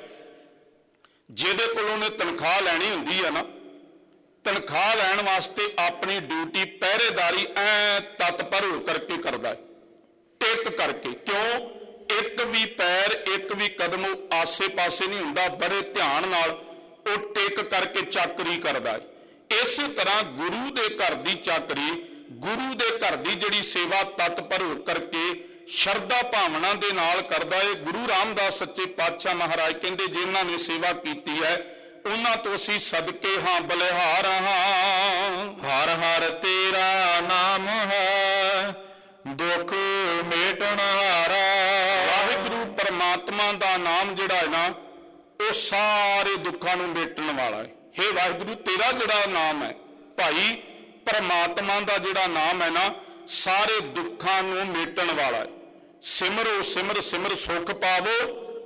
ਜਿਹਦੇ ਕੋਲੋਂ ਉਹਨੇ ਤਨਖਾਹ ਲੈਣੀ ਹੁੰਦੀ ਹੈ ਨਾ, ਤਨਖਾਹ ਲੈਣ ਵਾਸਤੇ ਆਪਣੀ ਡਿਊਟੀ ਪਹਿਰੇਦਾਰੀ ਐ ਤਤਪਰ ਹੋ ਕਰਕੇ ਕਰਦਾ ਹੈ, ਟਿਕ ਕਰਕੇ। ਕਿਉਂ? ਇੱਕ ਵੀ ਪੈਰ, ਇੱਕ ਵੀ ਕਦਮ ਆਸੇ ਪਾਸੇ ਨਹੀਂ ਹੁੰਦਾ, ਬੜੇ ਧਿਆਨ ਨਾਲ ਉਹ ਟਿਕ ਕਰਕੇ ਚਾਕਰੀ ਕਰਦਾ ਹੈ। ਇਸੇ ਤਰ੍ਹਾਂ ਗੁਰੂ ਦੇ ਘਰ ਦੀ ਚਾਕਰੀ, ਗੁਰੂ ਦੇ ਘਰ ਦੀ ਜਿਹੜੀ ਸੇਵਾ ਤਤਪਰ ਹੋ ਕਰਕੇ ਸ਼ਰਧਾ ਭਾਵਨਾ ਦੇ ਨਾਲ ਕਰਦਾ ਹੈ। ਗੁਰੂ ਰਾਮਦਾਸ ਸੱਚੇ ਪਾਤਸ਼ਾਹ ਮਹਾਰਾਜ ਕਹਿੰਦੇ, ਜਿਨ੍ਹਾਂ ਨੇ ਸੇਵਾ ਕੀਤੀ ਹੈ ਉਹਨਾਂ ਤੋਂ ਅਸੀਂ ਸਦਕੇ ਹਾਂ, ਬਲਿਹਾਰ ਹਾਂ। ਹਰ ਹਰ ਤੇਰਾ ਨਾਮ ਹੈ, ਦੁੱਖ ਮੇਟਣ ਹਾਰਾ। ਵਾਹਿਗੁਰੂ ਪਰਮਾਤਮਾ ਦਾ ਨਾਮ ਜਿਹੜਾ ਹੈ ਨਾ, ਉਹ ਸਾਰੇ ਦੁੱਖਾਂ ਨੂੰ ਮੇਟਣ ਵਾਲਾ ਹੈ। ਹੇ ਵਾਹਿਗੁਰੂ, ਤੇਰਾ ਜਿਹੜਾ ਨਾਮ ਹੈ ਭਾਈ, ਪਰਮਾਤਮਾ ਦਾ ਜਿਹੜਾ ਨਾਮ ਹੈ ਨਾ, ਸਾਰੇ ਦੁੱਖਾਂ ਨੂੰ ਮੇਟਣ ਵਾਲਾ ਹੈ। ਸਿਮਰੋ ਸਿਮਰ ਸਿਮਰ ਸੁਖ ਪਾਵੋ,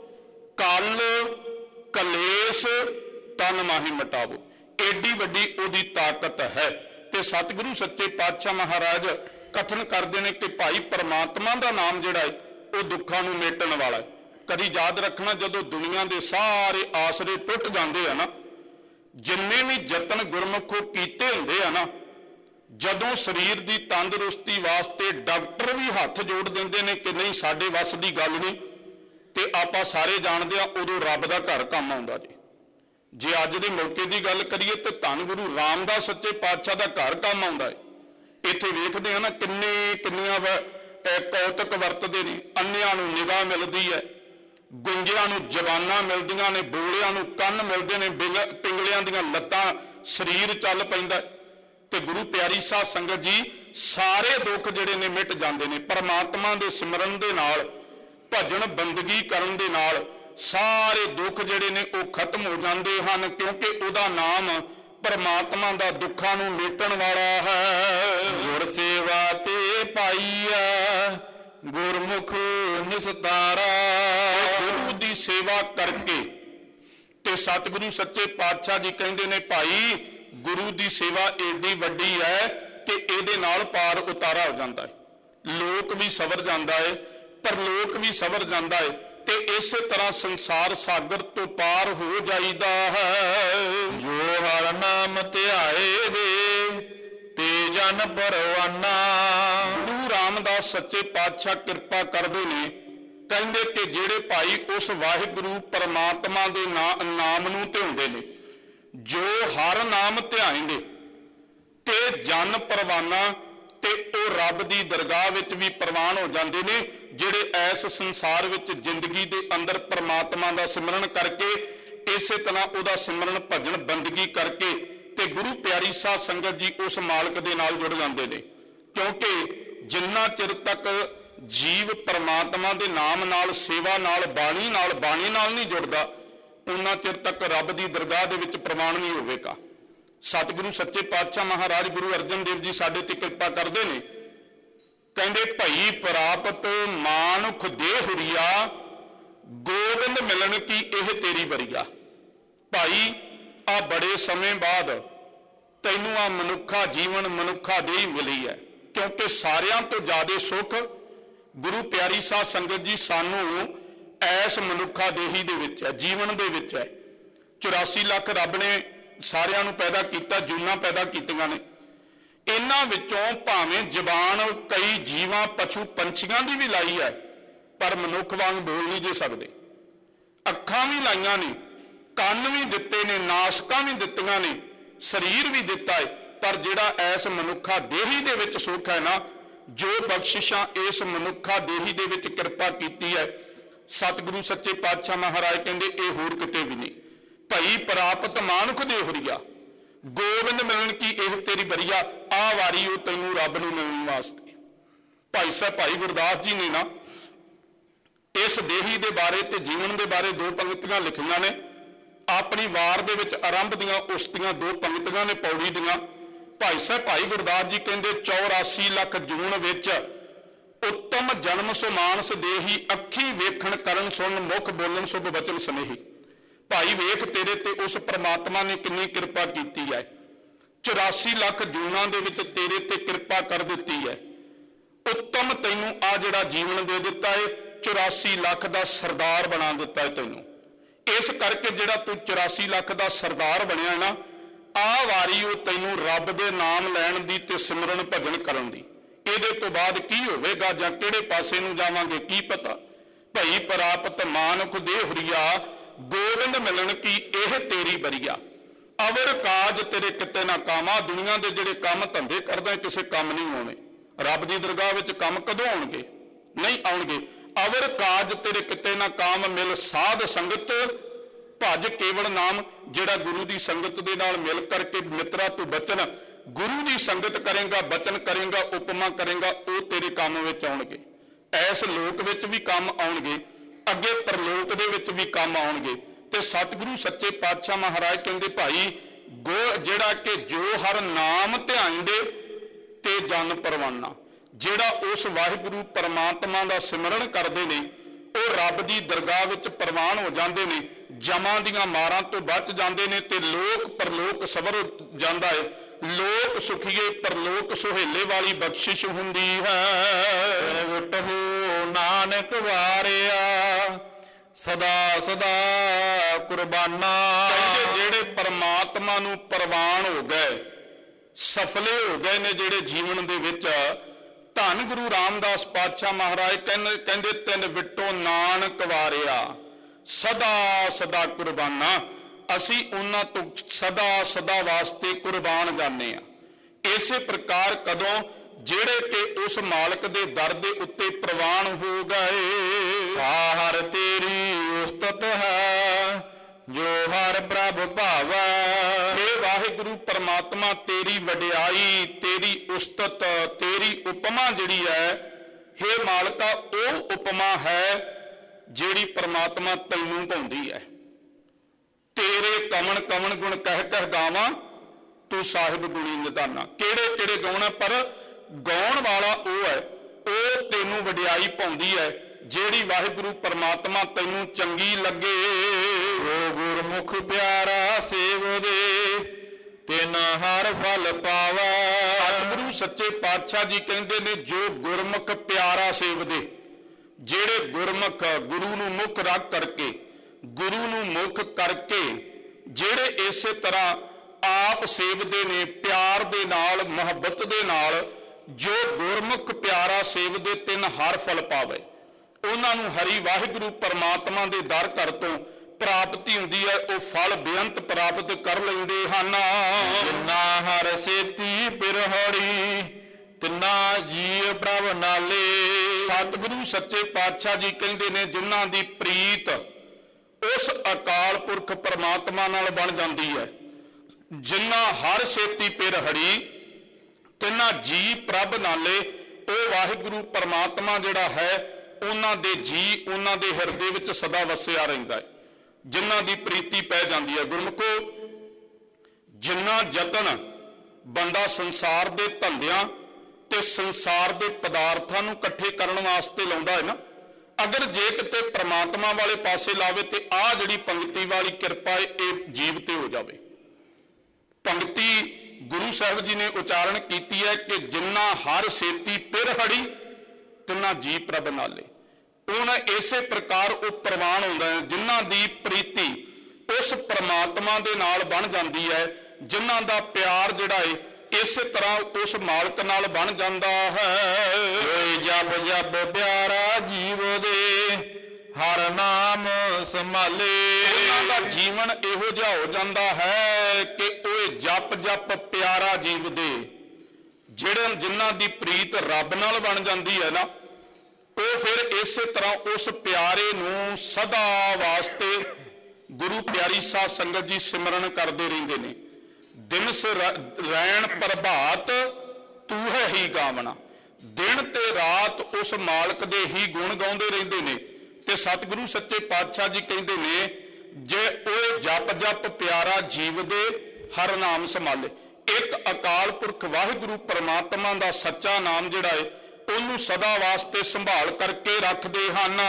ਕਲ ਕਲੇਸ਼ ਤਨ ਮਾਹੀ ਮਟਾਵੋ। ਏਡੀ ਵੱਡੀ ਉਹਦੀ ਤਾਕਤ ਹੈ। ਤੇ ਸਤਿਗੁਰੂ ਸੱਚੇ ਪਾਤਸ਼ਾਹ ਮਹਾਰਾਜ ਕਥਨ ਕਰਦੇ ਨੇ ਕਿ ਭਾਈ ਪਰਮਾਤਮਾ ਦਾ ਨਾਮ ਜਿਹੜਾ ਹੈ ਉਹ ਦੁੱਖਾਂ ਨੂੰ ਮੇਟਣ ਵਾਲਾ ਹੈ। ਕਦੀ ਯਾਦ ਰੱਖਣਾ, ਜਦੋਂ ਦੁਨੀਆ ਦੇ ਸਾਰੇ ਆਸਰੇ ਟੁੱਟ ਜਾਂਦੇ ਆ ਨਾ, ਜਿੰਨੇ ਵੀ ਯਤਨ ਗੁਰਮੁਖੋਂ ਕੀਤੇ ਹੁੰਦੇ ਆ ਨਾ, ਜਦੋਂ ਸਰੀਰ ਦੀ ਤੰਦਰੁਸਤੀ ਵਾਸਤੇ ਡਾਕਟਰ ਵੀ ਹੱਥ ਜੋੜ ਦਿੰਦੇ ਨੇ ਕਿ ਨਹੀਂ ਸਾਡੇ ਵੱਸ ਦੀ ਗੱਲ ਨਹੀਂ, ਤੇ ਆਪਾਂ ਸਾਰੇ ਜਾਣਦੇ ਆ ਉਦੋਂ ਰੱਬ ਦਾ ਘਰ ਕੰਮ ਆਉਂਦਾ ਜੀ। ਜੇ ਅੱਜ ਦੇ ਮੌਕੇ ਦੀ ਗੱਲ ਕਰੀਏ ਤੇ ਧੰਨ ਗੁਰੂ ਰਾਮਦਾਸ ਸੱਚੇ ਪਾਤਸ਼ਾਹ ਦਾ ਘਰ ਕੰਮ ਆਉਂਦਾ ਹੈ। ਇੱਥੇ ਵੇਖਦੇ ਆ ਨਾ, ਕਿੰਨੇ ਕਿੰਨੀਆਂ ਕੌਤਕ ਵਰਤਦੇ ਨੇ। ਅੰਨਿਆਂ ਨੂੰ ਨਿਗਾਹ ਮਿਲਦੀ ਹੈ, ਗੁੰਜਿਆਂ ਨੂੰ ਜ਼ਬਾਨਾਂ ਮਿਲਦੀਆਂ ਨੇ, ਬੋਲਿਆਂ ਨੂੰ ਕੰਨ ਮਿਲਦੇ ਨੇ, ਪਿੰਗਲਿਆਂ ਦੀਆਂ ਲੱਤਾਂ, ਸਰੀਰ ਚੱਲ ਪੈਂਦਾ। ਤੇ ਗੁਰੂ ਪਿਆਰੀ ਸਾਧ ਸੰਗਤ ਜੀ, ਸਾਰੇ ਦੁੱਖ ਜਿਹੜੇ ਨੇ ਮਿਟ ਜਾਂਦੇ ਨੇ ਪਰਮਾਤਮਾ ਦੇ ਸਿਮਰਨ ਦੇ ਨਾਲ, ਭਜਨ ਬੰਦਗੀ ਕਰਨ ਦੇ ਨਾਲ। ਸਾਰੇ ਦੁੱਖ ਜਿਹੜੇ ਨੇ ਉਹ ਖਤਮ ਹੋ ਜਾਂਦੇ ਹਨ, ਕਿਉਂਕਿ ਉਹਦਾ ਨਾਮ ਪਰਮਾਤਮਾ ਦਾ ਦੁੱਖਾਂ ਨੂੰ ਮੇਟਣ ਵਾਲਾ ਹੈ। ਗੁਰ ਸੇਵਾ ਤੇ ਪਾਈਐ, ਗੁਰਮੁਖ ਨਿਸਤਾਰਾ। ਗੁਰੂ ਦੀ ਸੇਵਾ ਕਰਕੇ ਤੇ ਸਤਿਗੁਰੂ ਸੱਚੇ ਪਾਤਸ਼ਾਹ ਜੀ ਕਹਿੰਦੇ ਨੇ, ਭਾਈ ਗੁਰੂ ਦੀ ਸੇਵਾ ਏਡੀ ਵੱਡੀ ਹੈ ਕਿ ਇਹਦੇ ਨਾਲ ਪਾਰ ਉਤਾਰਾ ਹੋ ਜਾਂਦਾ ਹੈ। ਲੋਕ ਵੀ ਸਵਰ ਜਾਂਦਾ ਹੈ, ਪਰਲੋਕ ਵੀ ਸਵਰ ਜਾਂਦਾ ਹੈ, ਤੇ ਇਸੇ ਤਰ੍ਹਾਂ ਸੰਸਾਰ ਸਾਗਰ ਤੋਂ ਪਾਰ ਹੋ ਜਾਈਦਾ ਹੈ। ਜੋ ਹਰ ਨਾਮ ਧਿਆਏ ਵੇ ਤੇ ਜਨ ਪਰਵਾਨਾ। ਗੁਰੂ ਰਾਮਦਾਸ ਸੱਚੇ ਪਾਤਸ਼ਾਹ ਕਿਰਪਾ ਕਰਦੇ ਨੇ, ਕਹਿੰਦੇ ਕਿ ਜਿਹੜੇ ਭਾਈ ਉਸ ਵਾਹਿਗੁਰੂ ਪਰਮਾਤਮਾ ਦੇ ਨਾਮ ਨੂੰ ਧਿਆਉਂਦੇ ਨੇ, ਜੋ ਹਰ ਨਾਮ ਧਿਆਏਂਗੇ ਤੇ ਜਨ ਪਰਵਾਨਾ, ਤੇ ਉਹ ਰੱਬ ਦੀ ਦਰਗਾਹ ਵਿੱਚ ਵੀ ਪ੍ਰਵਾਨ ਹੋ ਜਾਂਦੇ ਨੇ। ਜਿਹੜੇ ਇਸ ਸੰਸਾਰ ਵਿੱਚ ਜ਼ਿੰਦਗੀ ਦੇ ਅੰਦਰ ਪਰਮਾਤਮਾ ਦਾ ਸਿਮਰਨ ਕਰਕੇ, ਇਸੇ ਤਰ੍ਹਾਂ ਉਹਦਾ ਸਿਮਰਨ ਭਜਨ ਬੰਦਗੀ ਕਰਕੇ ਤੇ ਗੁਰੂ ਪਿਆਰੀ ਸਾਧ ਸੰਗਤ ਜੀ ਉਸ ਮਾਲਕ ਦੇ ਨਾਲ ਜੁੜ ਜਾਂਦੇ ਨੇ। ਕਿਉਂਕਿ ਜਿੰਨਾ ਚਿਰ ਤੱਕ ਜੀਵ ਪਰਮਾਤਮਾ ਦੇ ਨਾਮ ਨਾਲ, ਸੇਵਾ ਨਾਲ, ਬਾਣੀ ਨਾਲ ਬਾਣੀ ਨਾਲ ਨਹੀਂ ਜੁੜਦਾ, ਉਹਨਾਂ ਚਿਰ ਤੱਕ ਰੱਬ ਦੀ ਦਰਗਾਹ ਦੇ ਵਿੱਚ ਪ੍ਰਵਾਨ ਨਹੀਂ ਹੋਵੇਗਾ। ਸਤਿਗੁਰੂ ਸੱਚੇ ਪਾਤਸ਼ਾਹ ਮਹਾਰਾਜ ਗੁਰੂ ਅਰਜਨ ਦੇਵ ਜੀ ਸਾਡੇ ਤੇ ਕਿਰਪਾ ਕਰਦੇ ਨੇ, ਕਹਿੰਦੇ ਭਈ ਪ੍ਰਾਪਤ ਮਾਨੁਖ ਦੇ ਹੁਰੀਆ, ਗੋਬਿੰਦ ਮਿਲਣ ਕੀ ਇਹ ਤੇਰੀ ਬਰੀਆ। ਭਾਈ ਆ ਬੜੇ ਸਮੇਂ ਬਾਅਦ ਤੈਨੂੰ ਆ ਮਨੁੱਖਾ ਜੀਵਨ, ਮਨੁੱਖਾ ਦੇਹ ਮਿਲੀ ਹੈ। क्योंकि सारियां तो ज्यादा सुख गुरु प्यारी साध संगत जी सानू ऐस मनुखा देही दे विच है, जीवन दे विच है। चौरासी लाख रब ने सारियां नू पैदा किया, जूना पैदा कीतियां ने। इन्हां विचों भावें जबान कई जीवां पशु पंछियां दी भी लाई है, पर मनुख वांग बोल नहीं दे सकते। अखां भी लाइयां ने, ਕੰਨ भी दिते ने, नासकां भी दित्तियां ने, शरीर भी दिता है, पर जिहड़ा ऐस मनुखा देही दे विच सुख है ना, जो बख्शिशां इस मनुखा देही दे विच किरपा कीती है, सतगुरु सच्चे पातशाह महाराज कहंदे ये होर किते भी नहीं। भई प्राप्त मानुख दे होरिया, गोबिंद मिलन की एह तेरी बरिया, आ वारी ओ तैनूं रब नूं मिलण वास्ते। भाई साहब भाई गुरदास जी ने ना इस देही दे बारे ते जीवन दे बारे दो पंक्तियां लिखियां ने। अपनी वार दे विच आरंभ दियां उसदियां दो पंक्तियां ने पौड़ी दियां। भाई साहब भाई गुरदास जी कहंदे चौरासी लख जून विच उत्तम जन्म सो मानस देही, अखी वेखण करन सुन मुख बोलन सुभ वचन स्नेही। भाई वेख तेरे ते उस परमात्मा ने किन्नी किरपा कीती है। चौरासी लख जूनां दे विच तेरे ते किरपा कर दित्ती है। उत्तम तैनूं आ जिहड़ा जीवन दे दिता है, चौरासी लख दा सरदार बना दिता है तैनूं। इस करके जिहड़ा तू चौरासी लख दा सरदार बनिया ना, आ वारी ओ तैनूं रब दे नाम लैण दी ते सिमरन भजन करन दी। ਇਹਦੇ ਤੋਂ ਬਾਅਦ ਕੀ ਹੋਵੇਗਾ ਜਾਂ ਕਿਹੜੇ ਪਾਸੇ ਨੂੰ ਜਾਵਾਂਗੇ ਕੀ ਪਤਾ। ਭਈ ਪ੍ਰਾਪਤ ਮਾਨੁਖ ਦੇ ਹੁਰੀਆ, ਗੋਬਿੰਦ ਮਿਲਣ ਕੀ ਇਹ ਤੇਰੀ ਬਰੀਆ। ਅਵਰ ਕਾਜ ਤੇਰੇ ਕਿਤੇ ਨਾ ਕਾਮਾ। ਦੁਨੀਆ ਦੇ ਜਿਹੜੇ ਕੰਮ ਧੰਦੇ ਕਰਦਾ ਕਿਸੇ ਕੰਮ ਨਹੀਂ ਆਉਣੇ। ਰੱਬ ਦੀ ਦਰਗਾਹ ਵਿੱਚ ਕੰਮ ਕਦੋਂ ਆਉਣਗੇ? ਨਹੀਂ ਆਉਣਗੇ। ਅਵਰ ਕਾਜ ਤੇਰੇ ਕਿਤੇ ਨਾ ਕਾਮ, ਮਿਲ ਸਾਧ ਸੰਗਤ ਭਜ ਕੇਵਲ ਨਾਮ। ਜਿਹੜਾ ਗੁਰੂ ਦੀ ਸੰਗਤ ਦੇ ਨਾਲ ਮਿਲ ਕਰਕੇ ਮਿੱਤਰਾ ਤੂੰ ਬਚਨ गुरु की संगत करेगा, बचन करेगा, उपमा करेगा, वो तेरे काम में आउणगे। इस लोक विच भी काम आउणगे, अगे परलोक दे विच भी काम आउणगे। ते सतगुरु सच्चे पातशाह महाराज कहंदे भाई गो जिहड़ा कि जो हर नाम ध्यान दे ते जन परवाना। जिहड़ा उस वाहिगुरु परमात्मा का सिमरन करते हैं वो रब की दरगाह विच परवान हो जाते हैं, जमां दीआं मारां तो बच जाते हैं ते लोक परलोक सबर जाता है। लोक सुखीए परलोक सुहेले वाली बख्शिश हुंदी है। विटहु नानक वारिया, सदा सदा कुर्बाना। जेड़े परमात्मा नूं परवान हो गए, सफले हो गए ने जेड़े जीवन दे विच, धन गुरु रामदास पातशाह महाराज कहंदे तिन विटो नानक वारिया, सदा सदा कुर्बाना। असी उन्हां तो सदा सदा वास्ते कुर्बान जाने आ। इसे प्रकार कदों जेड़े के उस मालक दे दर दे उत्ते प्रवान हो गए। साहर तेरी उस्तत है, जो हर प्रभु भावा। हे वाहिगुरु परमात्मा तेरी वडियाई, तेरी उस्तत, तेरी उपमा जिहड़ी है, हे मालका वो उपमा है जिहड़ी परमात्मा तैनूं भाउंदी है। तेरे कमन कमन गुण कह कह गावां, तू साहिब गुणी निधाना। केड़े केड़े गौण है, पर गाउण वाला वो है, वो तैनूं वडियाई पाउंदी है जेड़ी वाहिगुरु परमात्मा तैनूं चंगी लगे। ओ गुरमुख प्यारा सेव दे, तिन हर फल पावा। सतगुरु सच्चे पातशाह जी कहंदे ने जो गुरमुख प्यारा सेव दे, जेड़े गुरमुख गुरु नूं मुख रख करके, गुरु नूं मुख करके जेड़े इसे तरह आप सेवदे ने प्यार दे नाल, मुहब्बत दे नाल, जो गुरमुख प्यारा सेवदे तिन हर फल पावे। उन्हां नूं हरि वाहिगुरु परमात्मा दे दर घर तो प्राप्ति हुंदी है, वो फल बेअंत प्राप्त कर लैंदे हन। जिन्ना हर सेती पिरहड़ी, तिन्ना जी प्रभ नाले। सतगुरु सच्चे पातशाह जी कहंदे ने जिन्हां दी प्रीत उस अकाल पुरख परमात्मा नाल बन जाती है, जिन्ना हर सेती पिर हड़ी, तिन्ना जी प्रभ नाले। वो वाहिगुरु परमात्मा जिहड़ा है उन्हां दे जी उन्हां दे हिरदे विच सदा वसिया रहिंदा है, जिन्हां दी प्रीति पै जाती है। गुरमुखो जिन्ना जतन बंदा संसार दे धंधियां ते संसार दे पदार्थां नूं इकट्ठे करन वास्ते लाउंदा है ना, अगर जे किते परमात्मा वाले पासे लावे तो आ जिहड़ी पंक्ति वाली किरपा है ये जीव ते हो जावे। पंक्ति ਗੁਰੂ ਸਾਹਿਬ ਜੀ ਨੇ ਉਚਾਰਨ ਕੀਤੀ ਹੈ ਕਿ ਜਿੰਨਾ ਹਰ ਸੇਤੀ ਪਿਰ ਹੜੀ ਤਿੰਨਾ ਜੀ ਪ੍ਰਭ ਨਾਲੇ। ਹੁਣ ਇਸੇ ਪ੍ਰਕਾਰ ਉਹ ਪ੍ਰਵਾਨ ਹੁੰਦਾ ਹੈ ਜਿਨ੍ਹਾਂ ਦੀ ਪ੍ਰੀਤੀ ਉਸ ਪ੍ਰਮਾਤਮਾ ਦੇ ਨਾਲ ਬਣ ਜਾਂਦੀ ਹੈ, ਜਿਨ੍ਹਾਂ ਦਾ ਪਿਆਰ ਜਿਹੜਾ ਹੈ ਇਸੇ ਤਰ੍ਹਾਂ ਉਸ ਮਾਲਕ ਨਾਲ ਬਣ ਜਾਂਦਾ ਹੈ। ਕੋਈ ਜਪ ਜਪ ਪਿਆਰਾ ਜੀਵ ਦੇ ਹਰ ਨਾਮ ਸੰਭਾਲੇ। ਉਹਨਾਂ ਦਾ ਜੀਵਨ ਇਹੋ ਜਿਹਾ ਹੋ ਜਾਂਦਾ ਹੈ ਕਿ ਉਹ ਜਪ ਜਪ ਪਿਆਰਾ ਜੀਵ ਦੇ, ਜਿਹੜੇ ਜਿਨ੍ਹਾਂ ਦੀ ਪ੍ਰੀਤ ਰੱਬ ਨਾਲ ਬਣ ਜਾਂਦੀ ਹੈ ਨਾ, ਉਹ ਫਿਰ ਇਸੇ ਤਰ੍ਹਾਂ ਉਸ ਪਿਆਰੇ ਨੂੰ ਸਦਾ ਵਾਸਤੇ ਗੁਰੂ ਪਿਆਰੀ ਸਾਧ ਸੰਗਤ ਜੀ ਸਿਮਰਨ ਕਰਦੇ ਰਹਿੰਦੇ ਨੇ। ਦਿਨਸ ਰੈਣ ਪ੍ਰਭਾਤ ਤੂੰ ਹੈ ਹੀ ਗਾਵਣਾ, ਦਿਨ ਤੇ ਰਾਤ ਉਸ ਮਾਲਕ ਦੇ ਹੀ ਗੁਣ ਗਾਉਂਦੇ ਰਹਿੰਦੇ ਨੇ। ਤੇ ਸਤਿਗੁਰੂ ਸੱਚੇ ਪਾਤਸ਼ਾਹ ਜੀ ਕਹਿੰਦੇ ਨੇ ਜੇ ਉਹ ਜਪ ਜਪ ਪਿਆਰਾ ਜੀਵ ਦੇ ਹਰ ਨਾਮ ਸੰਭਾਲੇ। ਇੱਕ ਅਕਾਲ ਪੁਰਖ ਵਾਹਿਗੁਰੂ ਪਰਮਾਤਮਾ ਦਾ ਸੱਚਾ ਨਾਮ ਜਿਹੜਾ ਹੈ ਉਹਨੂੰ ਸਦਾ ਵਾਸਤੇ ਸੰਭਾਲ ਕਰਕੇ ਰੱਖਦੇ ਹਨ।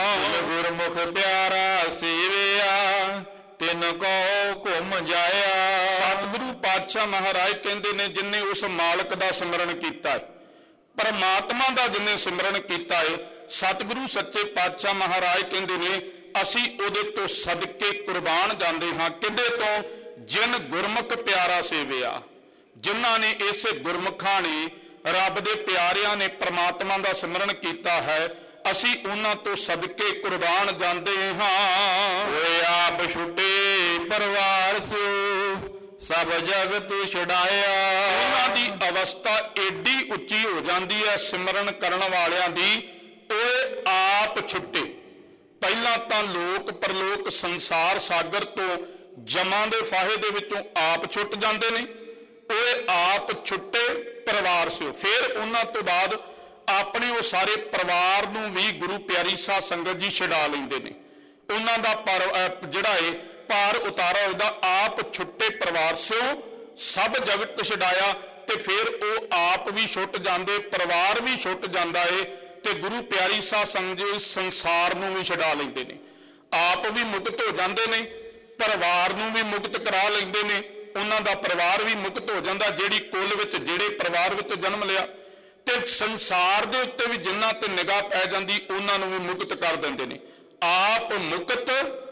ਗੁਰਮੁਖ ਪਿਆਰਾ ਸੇਵਿਆ ਤਿਨ ਕੋ ਘੁੰਮ ਜਾਇਆ। ਸਤਿਗੁਰੂ ਪਾਤਸ਼ਾਹ ਮਹਾਰਾਜ ਕਹਿੰਦੇ ਨੇ ਜਿਨਨੇ ਉਸ ਮਾਲਕ ਦਾ ਸਿਮਰਨ ਕੀਤਾ ਹੈ, ਪਰਮਾਤਮਾ ਦਾ ਜਿਨਨੇ ਸਿਮਰਨ ਕੀਤਾ ਹੈ, ਸਤਿਗੁਰੂ ਸੱਚੇ ਪਾਤਸ਼ਾਹ ਮਹਾਰਾਜ ਕਹਿੰਦੇ ਨੇ ਅਸੀਂ ਉਹਦੇ ਤੋਂ ਸਦਕੇ ਕੁਰਬਾਨ ਜਾਂਦੇ ਹਾਂ। ਕਿਹਦੇ ਤੋਂ? ਜਿਨ ਗੁਰਮੁਖ ਪਿਆਰਾ ਸੇਵਿਆ, ਜਿਨ੍ਹਾਂ ਨੇ ਇਸੇ ਗੁਰਮੁਖਾਂ ਨੇ ਰੱਬ ਦੇ ਪਿਆਰਿਆਂ ਨੇ ਪਰਮਾਤਮਾ ਦਾ ਸਿਮਰਨ ਕੀਤਾ ਹੈ, ਅਸੀਂ ਉਹਨਾਂ ਤੋਂ ਸਦਕੇ ਕੁਰਬਾਨ ਜਾਂਦੇ ਹਾਂ। ਓਏ ਆਪ ਛੁੱਟੇ ਪਰਵਾਰ ਸਿਓ ਸਭ ਜਗਤ ਛਡਾਇਆ। ਉਹਨਾਂ ਦੀ ਅਵਸਥਾ ਏਡੀ ਉੱਚੀ ਹੋ ਜਾਂਦੀ ਹੈ ਸਿਮਰਨ ਕਰਨ ਵਾਲਿਆਂ ਦੀ, ਉਹ ਆਪ ਛੁੱਟੇ। ਪਹਿਲਾਂ ਤਾਂ ਲੋਕ ਪਰਲੋਕ ਸੰਸਾਰ ਸਾਗਰ ਤੋਂ ਜਮਾਂ ਦੇ ਫਾਹੇ ਦੇ ਵਿੱਚੋਂ ਆਪ ਛੁੱਟ ਜਾਂਦੇ ਨੇ, ਉਹ ਆਪ ਛੁੱਟੇ ਪਰਿਵਾਰ ਸਿਓ। ਫਿਰ ਉਹਨਾਂ ਤੋਂ ਬਾਅਦ ਆਪਣੇ ਉਹ ਸਾਰੇ ਪਰਿਵਾਰ ਨੂੰ ਵੀ ਗੁਰੂ ਪਿਆਰੀ ਸਾਧ ਸੰਗਤ ਜੀ ਛਡਾ ਲੈਂਦੇ ਨੇ। ਉਹਨਾਂ ਦਾ ਪਰ ਜਿਹੜਾ ਹੈ ਭਾਰ ਉਤਾਰਾ ਉਹਦਾ ਆਪ ਛੁੱਟੇ ਪਰਿਵਾਰ ਸਿਓ ਸਭ ਜਗਤ ਛਡਾਇਆ। ਤੇ ਫਿਰ ਉਹ ਆਪ ਵੀ ਛੁੱਟ ਜਾਂਦੇ, ਪਰਿਵਾਰ ਵੀ ਛੁੱਟ ਜਾਂਦਾ ਏ, ਤੇ ਗੁਰੂ ਪਿਆਰੀ ਸਾਧ ਸੰਗਤ ਜੀ ਸੰਸਾਰ ਨੂੰ ਵੀ ਛਡਾ ਲੈਂਦੇ ਨੇ। ਆਪ ਵੀ ਮੁਕਤ ਹੋ ਜਾਂਦੇ ਨੇ, ਪਰਿਵਾਰ ਨੂੰ ਵੀ ਮੁਕਤ ਕਰਾ ਲੈਂਦੇ ਨੇ, ਉਹਨਾਂ ਦਾ ਪਰਿਵਾਰ ਵੀ ਮੁਕਤ ਹੋ ਜਾਂਦਾ ਜਿਹੜੀ ਕੁੱਲ ਵਿੱਚ ਜਿਹੜੇ ਪਰਿਵਾਰ ਵਿੱਚ ਜਨਮ ਲਿਆ। ਤੇ ਸੰਸਾਰ ਦੇ ਉੱਤੇ ਵੀ ਜਿਨ੍ਹਾਂ ਤੇ ਨਿਗਾਹ ਪੈ ਜਾਂਦੀ ਉਹਨਾਂ ਨੂੰ ਵੀ ਮੁਕਤ ਕਰ ਦਿੰਦੇ ਨੇ। ਆਪ ਮੁਕਤ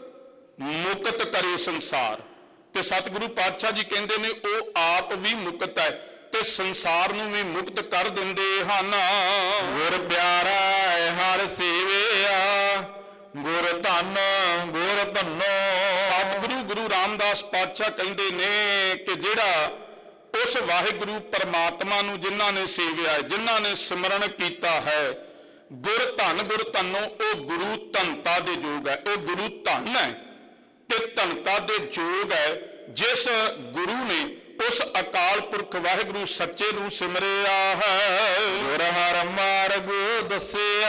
ਮੁਕਤ ਕਰੇ ਸੰਸਾਰ। ਤੇ ਸਤਿਗੁਰੂ ਪਾਤਸ਼ਾਹ ਜੀ ਕਹਿੰਦੇ ਨੇ ਉਹ ਆਪ ਵੀ ਮੁਕਤ ਹੈ ਤੇ ਸੰਸਾਰ ਨੂੰ ਵੀ ਮੁਕਤ ਕਰ ਦਿੰਦੇ ਹਨ। ਗੁਰ ਪਿਆਰਾ ਹਰ ਸੇਵਿਆ ਗੁਰ ਧਨ ਗੁਰ ਧਨੋ। ਸਤਿਗੁਰੂ ਗੁਰੂ ਰਾਮਦਾਸ ਪਾਤਸ਼ਾਹ ਕਹਿੰਦੇ ਨੇ ਕਿ ਜਿਹੜਾ ਉਸ ਵਾਹਿਗੁਰੂ ਪਰਮਾਤਮਾ ਨੂੰ ਜਿਨ੍ਹਾਂ ਨੇ ਸੇਵਿਆ, ਜਿਨ੍ਹਾਂ ਨੇ ਸਿਮਰਨ ਕੀਤਾ ਹੈ, ਗੁਰ ਧਨ ਗੁਰ ਧਨੋ, ਉਹ ਗੁਰੂ ਧਨਤਾ ਦੇ ਯੋਗ ਹੈ, ਉਹ ਗੁਰੂ ਧਨ ਹੈ ਤੇ ਧਨਤਾ ਦੇ ਯੋਗ ਹੈ। ਜਿਸ ਗੁਰੂ ਨੇ ਉਸ ਅਕਾਲ ਪੁਰਖ ਵਾਹਿਗੁਰੂ ਸੱਚੇ ਨੂੰ ਸਿਮਰਿਆ ਹੈ। ਗੁਰ ਹਰ ਮਾਰਗ ਦੱਸਿਆ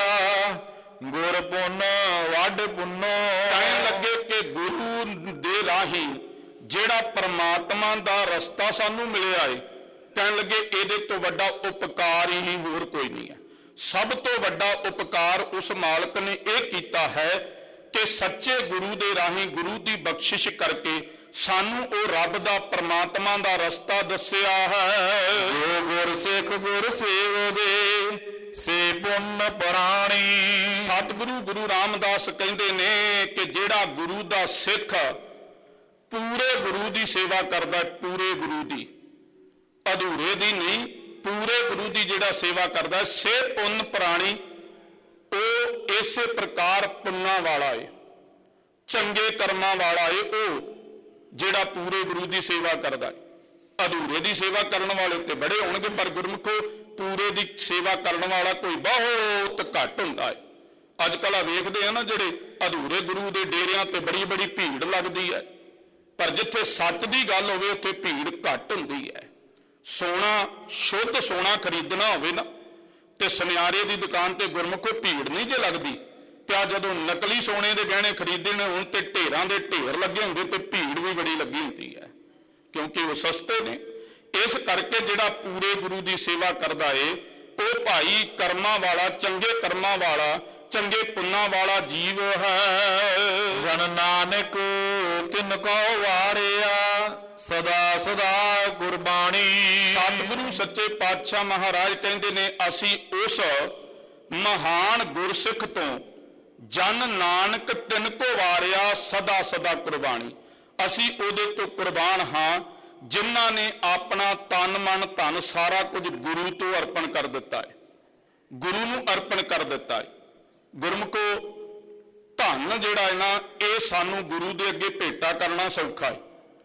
ਗੁਰ ਪੁੰਨ ਵੱਡ ਪੁੰਨੋ। ਕਹਿਣ ਲੱਗੇ ਕਿ ਗੁਰੂ ਦੇ ਰਾਹੀਂ ਜਿਹੜਾ ਪਰਮਾਤਮਾ ਦਾ ਰਸਤਾ ਸਾਨੂੰ ਮਿਲਿਆ ਹੈ, ਕਹਿਣ ਲੱਗੇ ਇਹਦੇ ਤੋਂ ਵੱਡਾ ਉਪਕਾਰ ਹੀ ਹੋਰ ਕੋਈ ਨਹੀਂ ਹੈ। ਸਭ ਤੋਂ ਵੱਡਾ ਉਪਕਾਰ ਉਸ ਮਾਲਕ ਨੇ ਇਹ ਕੀਤਾ ਹੈ ਕਿ ਸੱਚੇ ਗੁਰੂ ਦੇ ਰਾਹੀਂ ਗੁਰੂ ਦੀ ਬਖਸ਼ਿਸ਼ ਕਰਕੇ ਸਾਨੂੰ ਉਹ ਰੱਬ ਦਾ ਪਰਮਾਤਮਾ ਦਾ ਰਸਤਾ ਦੱਸਿਆ ਹੈ। ਜੋ ਗੁਰ ਸਿੱਖ ਗੁਰ ਸੇਵਦੇ ਸੇ ਪੁੰਨ ਪ੍ਰਾਣੀ। ਸਤਿਗੁਰੂ ਗੁਰੂ ਰਾਮਦਾਸ ਕਹਿੰਦੇ ਨੇ ਕਿ ਜਿਹੜਾ ਗੁਰੂ ਦਾ ਸਿੱਖ ਪੂਰੇ ਗੁਰੂ ਦੀ ਸੇਵਾ ਕਰਦਾ, ਪੂਰੇ ਗੁਰੂ ਦੀ, ਅਧੂਰੇ ਦੀ ਨਹੀਂ, ਪੂਰੇ ਗੁਰੂ ਦੀ ਜਿਹੜਾ ਸੇਵਾ ਕਰਦਾ ਸੇ ਪੁੰਨ ਪ੍ਰਾਣੀ, ਉਹ ਇਸੇ ਪ੍ਰਕਾਰ ਪੁੰਨਾਂ ਵਾਲਾ ਏ, ਚੰਗੇ ਕਰਮਾਂ ਵਾਲਾ ਏ ਉਹ ਜਿਹੜਾ ਪੂਰੇ ਗੁਰੂ ਦੀ ਸੇਵਾ ਕਰਦਾ ਹੈ। ਅਧੂਰੇ ਦੀ ਸੇਵਾ ਕਰਨ ਵਾਲੇ ਤੇ ਬੜੇ ਹੋਣਗੇ, ਪਰ ਗੁਰਮੁਖੋ ਪੂਰੇ ਦੀ ਸੇਵਾ ਕਰਨ ਵਾਲਾ ਕੋਈ ਬਹੁਤ ਘੱਟ ਹੁੰਦਾ ਹੈ। ਅੱਜ ਕੱਲ੍ਹ ਆ ਵੇਖਦੇ ਆ ਨਾ ਜਿਹੜੇ ਅਧੂਰੇ ਗੁਰੂ ਦੇ ਡੇਰਿਆਂ ਤੇ ਬੜੀ ਬੜੀ ਭੀੜ ਲੱਗਦੀ ਹੈ, ਪਰ ਜਿੱਥੇ ਸੱਚ ਦੀ ਗੱਲ ਹੋਵੇ ਉੱਥੇ ਭੀੜ ਘੱਟ ਹੁੰਦੀ ਹੈ। ਸੋਨਾ ਸ਼ੁੱਧ ਸੋਨਾ ਖਰੀਦਣਾ ਹੋਵੇ ਨਾ ਤੇ ਸੁਨਿਆਰੇ ਦੀ ਦੁਕਾਨ ਤੇ ਗੁਰਮੁਖੋ ਭੀੜ ਨਹੀਂ ਜੇ ਲੱਗਦੀ। ਤੇ ਜਦੋਂ ਨਕਲੀ ਸੋਨੇ ਦੇ ਗਹਿਣੇ ਖਰੀਦੇ ਨੇ ਹੁਣ ਤੇ ਢੇਰਾਂ ਦੇ ਢੇਰ ਲੱਗੇ ਹੁੰਦੇ ਤੇ ਭੀੜ ਵੀ ਬੜੀ ਲੱਗੀ ਹੁੰਦੀ ਹੈ, ਕਿਉਂਕਿ ਉਹ ਸਸਤੇ ਨੇ। ਇਸ ਕਰਕੇ ਜਿਹੜਾ ਪੂਰੇ ਗੁਰੂ ਦੀ ਸੇਵਾ ਕਰਦਾ ਏ ਉਹ ਭਾਈ ਕਰਮਾਂ ਵਾਲਾ, ਚੰਗੇ ਕਰਮਾਂ ਵਾਲਾ, ਚੰਗੇ ਪੁੰਨਾਂ ਵਾਲਾ ਜੀਵ ਹੈ। ਜਨ ਨਾਨਕ ਤਿਨ ਕੋ ਵਾਰਿਆ ਸਦਾ ਸਦਾ ਗੁਰਬਾਣੀ। ਸਤਿਗੁਰੂ ਸੱਚੇ ਪਾਤਸ਼ਾਹ ਮਹਾਰਾਜ ਕਹਿੰਦੇ ਨੇ ਅਸੀਂ ਉਸ ਮਹਾਨ ਗੁਰਸਿੱਖ ਤੋਂ ਜਨ ਨਾਨਕ ਤਿਨ ਕੋ ਵਾਰਿਆ ਸਦਾ ਸਦਾ ਕੁਰਬਾਨੀ। ਅਸੀਂ ਉਹਦੇ ਤੋਂ ਕੁਰਬਾਨ ਹਾਂ ਜਿਨ੍ਹਾਂ ਨੇ ਆਪਣਾ ਤਨ ਮਨ ਧਨ ਸਾਰਾ ਕੁਝ ਗੁਰੂ ਤੋਂ ਅਰਪਣ ਕਰ ਦਿੱਤਾ ਹੈ, ਗੁਰੂ ਨੂੰ ਅਰਪਣ ਕਰ ਦਿੱਤਾ ਹੈ। ਗੁਰਮੁਖੋ ਧਨ ਜਿਹੜਾ ਹੈ ਨਾ ਇਹ ਸਾਨੂੰ ਗੁਰੂ ਦੇ ਅੱਗੇ ਭੇਟਾ ਕਰਨਾ ਸੌਖਾ ਹੈ।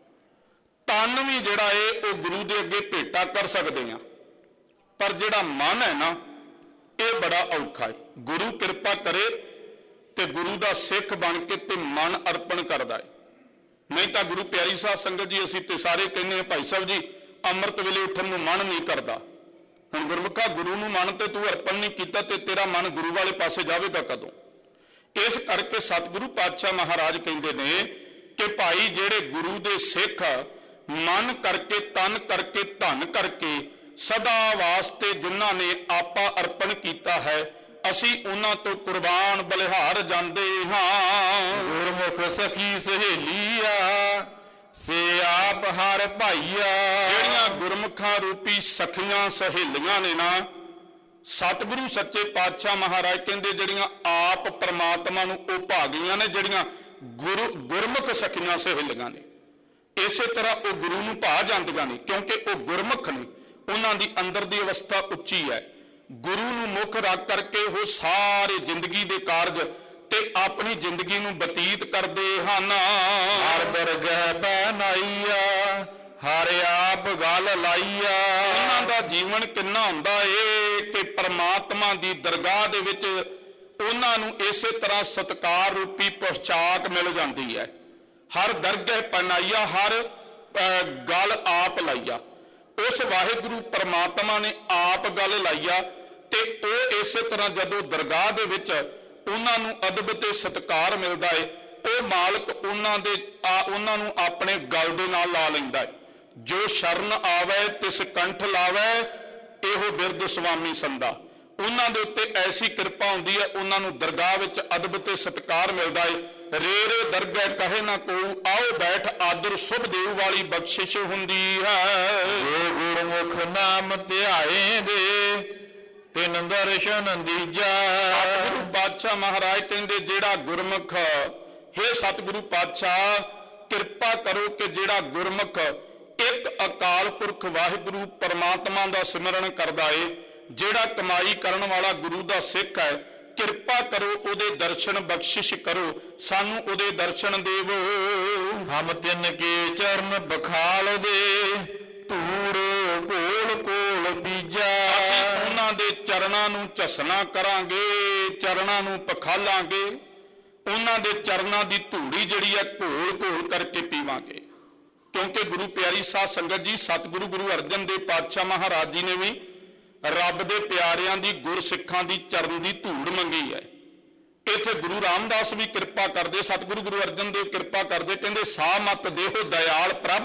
ਤਨ ਵੀ ਜਿਹੜਾ ਹੈ ਉਹ ਗੁਰੂ ਦੇ ਅੱਗੇ ਭੇਟਾ ਕਰ ਸਕਦੇ ਹਾਂ, ਪਰ ਜਿਹੜਾ ਮਨ ਹੈ ਨਾ ਇਹ ਬੜਾ ਔਖਾ ਹੈ। ਗੁਰੂ ਕਿਰਪਾ ਕਰੇ ਤੇ ਗੁਰੂ ਦਾ ਸਿੱਖ ਬਣ ਕੇ ਤੇ ਮਨ ਅਰਪਣ ਕਰਦਾ ਹੈ। ਨਹੀਂ ਤਾਂ ਗੁਰੂ ਪਿਆਰੀ ਸਾਧ ਸੰਗਤ ਜੀ ਅਸੀਂ ਤੇ ਸਾਰੇ ਕਹਿੰਦੇ ਹਾਂ ਭਾਈ ਸਾਹਿਬ ਜੀ ਅੰਮ੍ਰਿਤ ਵੇਲੇ ਉੱਠਣ ਨੂੰ ਮਨ ਨਹੀਂ ਕਰਦਾ। ਹੁਣ ਗੁਰਮੁਖਾ ਗੁਰੂ ਨੂੰ ਮਨ ਤੇ ਤੂੰ ਅਰਪਣ ਨਹੀਂ ਕੀਤਾ ਤੇ ਤੇਰਾ ਮਨ ਗੁਰੂ ਵਾਲੇ ਪਾਸੇ ਜਾਵੇਗਾ ਕਦੋਂ? ਇਸ ਕਰਕੇ ਸਤਿਗੁਰੂ ਪਾਤਸ਼ਾਹ ਮਹਾਰਾਜ ਕਹਿੰਦੇ ਨੇ ਕਿ ਭਾਈ ਜਿਹੜੇ ਗੁਰੂ ਦੇ ਸਿੱਖ ਮਨ ਕਰਕੇ ਤਨ ਕਰਕੇ ਧਨ ਕਰਕੇ ਸਦਾ ਵਾਸਤੇ ਜਿਨ੍ਹਾਂ ਨੇ ਆਪਾ ਅਰਪਣ ਕੀਤਾ ਹੈ ਅਸੀਂ ਉਹਨਾਂ ਤੋਂ ਕੁਰਬਾਨ ਬਲਿਹਾਰ ਜਾਂਦੇ ਹਾਂ। ਗੁਰਮੁਖ ਸਖੀ ਸਹੇਲੀਆ ਸੇ ਆਪ ਹਰ ਭਾਈਆ। ਜਿਹੜੀਆਂ ਗੁਰਮੁਖਾਂ ਰੂਪੀ ਸਖੀਆਂ ਸਹੇਲੀਆਂ ਨੇ ਨਾ ਸਤਿਗੁਰੂ ਸੱਚੇ ਪਾਤਸ਼ਾਹ ਮਹਾਰਾਜ ਕਹਿੰਦੇ ਜਿਹੜੀਆਂ ਆਪ ਪ੍ਰਮਾਤਮਾ ਨੂੰ ਉਹ ਭਾਗੀਆਂ ਨੇ, ਜਿਹੜੀਆਂ ਗੁਰੂ ਗੁਰਮੁਖ ਸਖੀਆਂ ਸਹੇਲੀਆਂ ਨੇ ਇਸੇ ਤਰ੍ਹਾਂ ਉਹ ਗੁਰੂ ਨੂੰ ਭਾ ਜਾਂਦੀਆਂ ਨੇ ਕਿਉਂਕਿ ਉਹ ਗੁਰਮੁਖ ਨੇ। ਉਹਨਾਂ ਦੀ ਅੰਦਰ ਦੀ ਅਵਸਥਾ ਉੱਚੀ ਹੈ। ਗੁਰੂ ਨੂੰ ਮੁੱਖ ਰੱਖ ਕਰਕੇ ਉਹ ਸਾਰੇ ਜ਼ਿੰਦਗੀ ਦੇ ਕਾਰਜ ਤੇ ਆਪਣੀ ਜ਼ਿੰਦਗੀ ਨੂੰ ਬਤੀਤ ਕਰਦੇ ਹਨ। ਹਰ ਦਰਗਹਿ ਬਨਾਈਆ ਹਰ ਆਪ ਗੱਲ ਲਾਈਆ। ਉਹਨਾਂ ਦਾ ਜੀਵਨ ਕਿੰਨਾ ਹੁੰਦਾ ਏ ਕਿ ਪਰਮਾਤਮਾ ਦੀ ਦਰਗਾਹ ਦੇ ਵਿੱਚ ਉਹਨਾਂ ਨੂੰ ਇਸੇ ਤਰ੍ਹਾਂ ਸਤਿਕਾਰ ਰੂਪੀ ਪੋਸ਼ਾਕ ਮਿਲ ਜਾਂਦੀ ਹੈ। ਹਰ ਦਰਗਹਿ ਬਨਾਈਆ ਹਰ ਗੱਲ ਆਪ ਲਾਈਆ। ਉਸ ਵਾਹਿਗੁਰੂ ਪਰਮਾਤਮਾ ਨੇ ਆਪ ਗੱਲ ਲਾਈਆ ਤੇ ਉਹ ਇਸੇ ਤਰ੍ਹਾਂ ਜਦੋਂ ਦਰਗਾਹ ਦੇ ਵਿੱਚ ਉਹਨਾਂ ਨੂੰ ਅਦਬ ਤੇ ਸਤਿਕਾਰ ਮਿਲਦਾ ਹੈ ਉਹ ਮਾਲਕ ਉਹਨਾਂ ਦੇ ਉਹਨਾਂ ਨੂੰ ਆਪਣੇ ਗਲ ਦੇ ਨਾਲ ਲਾ ਲੈਂਦਾ ਹੈ। ਜੋ ਸ਼ਰਨ ਆਵੇ ਤਿਸ ਕੰਠ ਲਾਵੇ ਇਹੋ ਬਿਰਦ ਸੁਆਮੀ ਸੰਦਾ। ਉਹਨਾਂ ਦੇ ਉੱਤੇ ਐਸੀ ਕਿਰਪਾ ਹੁੰਦੀ ਹੈ ਉਹਨਾਂ ਨੂੰ ਦਰਗਾਹ ਵਿੱਚ ਅਦਬ ਤੇ ਸਤਿਕਾਰ ਮਿਲਦਾ ਹੈ। ਰੇ ਰੇ ਦਰਗਹਿ ਕਹੇ ਨਾ ਕੋ ਆਓ ਬੈਠ ਆਦਰ ਸੁਭ ਦੇਵ ਵਾਲੀ ਬਖਸ਼ਿਸ਼ ਹੁੰਦੀ ਹੈ। ਜੋ ਗੁਰਮੁਖ ਨਾਮ ਧਿਆਏ ਦੇ ਤਿਨ ਦਰਸ਼ਨ ਦੀਜਾ। ਸਤਿਗੁਰੂ ਪਾਤਸ਼ਾਹ ਮਹਾਰਾਜ ਕਹਿੰਦੇ ਜਿਹੜਾ ਗੁਰਮੁਖ ਹੇ ਸਤਿਗੁਰੂ ਪਾਤਸ਼ਾਹ ਕਿਰਪਾ ਕਰੋ ਕਿ ਜਿਹੜਾ ਗੁਰਮੁਖ ਇੱਕ ਅਕਾਲ ਪੁਰਖ ਵਾਹਿਗੁਰੂ ਪਰਮਾਤਮਾ ਦਾ ਸਿਮਰਨ ਕਰਦਾ ਏ, ਜਿਹੜਾ ਕਮਾਈ ਕਰਨ ਵਾਲਾ ਗੁਰੂ ਦਾ ਸਿੱਖ ਹੈ, ਕਿਰਪਾ ਕਰੋ ਉਹਦੇ ਦਰਸ਼ਨ ਬਖਸ਼ਿਸ਼ ਕਰੋ, ਸਾਨੂੰ ਉਹਦੇ ਦਰਸ਼ਨ ਦੇਵੋ। ਹਮ ਤਿੰਨ ਕੇ ਚਰਨ ਬਖਾਲ ਦੇ ਧੂੜ ਕੋਲ ਕੋਲ ਬੀਜਾ। ਅਸੀਂ ਉਹਨਾਂ ਦੇ ਚਰਨਾਂ ਨੂੰ ਝਸਣਾ ਕਰਾਂਗੇ, ਚਰਨਾਂ ਨੂੰ ਪਖਾਲਾਂਗੇ, ਉਹਨਾਂ ਦੇ ਚਰਨਾਂ ਦੀ ਧੂੜੀ ਜਿਹੜੀ ਹੈ ਘੋਲ ਘੋਲ ਕਰਕੇ ਪੀਵਾਂਗੇ। ਕਿਉਂਕਿ ਗੁਰੂ ਪਿਆਰੀ ਸਾਧ ਸੰਗਤ ਜੀ ਸਤਿਗੁਰੂ ਗੁਰੂ ਅਰਜਨ ਦੇਵ ਪਾਤਸ਼ਾਹ ਮਹਾਰਾਜ ਜੀ ਨੇ ਵੀ ਰੱਬ ਦੇ ਪਿਆਰਿਆਂ ਦੀ ਗੁਰਸਿੱਖਾਂ ਦੀ ਚਰਨ ਦੀ ਧੂੜ ਮੰਗੀ ਹੈ। ਇੱਥੇ ਗੁਰੂ ਰਾਮਦਾਸ ਵੀ ਕਿਰਪਾ ਕਰਦੇ, ਸਤਿਗੁਰੂ ਗੁਰੂ ਅਰਜਨ ਦੇਵ ਕਿਰਪਾ ਕਰਦੇ, ਕਹਿੰਦੇ ਸਾ ਮਤ ਦੇਹੋ ਦਇਆਲ ਪ੍ਰਭ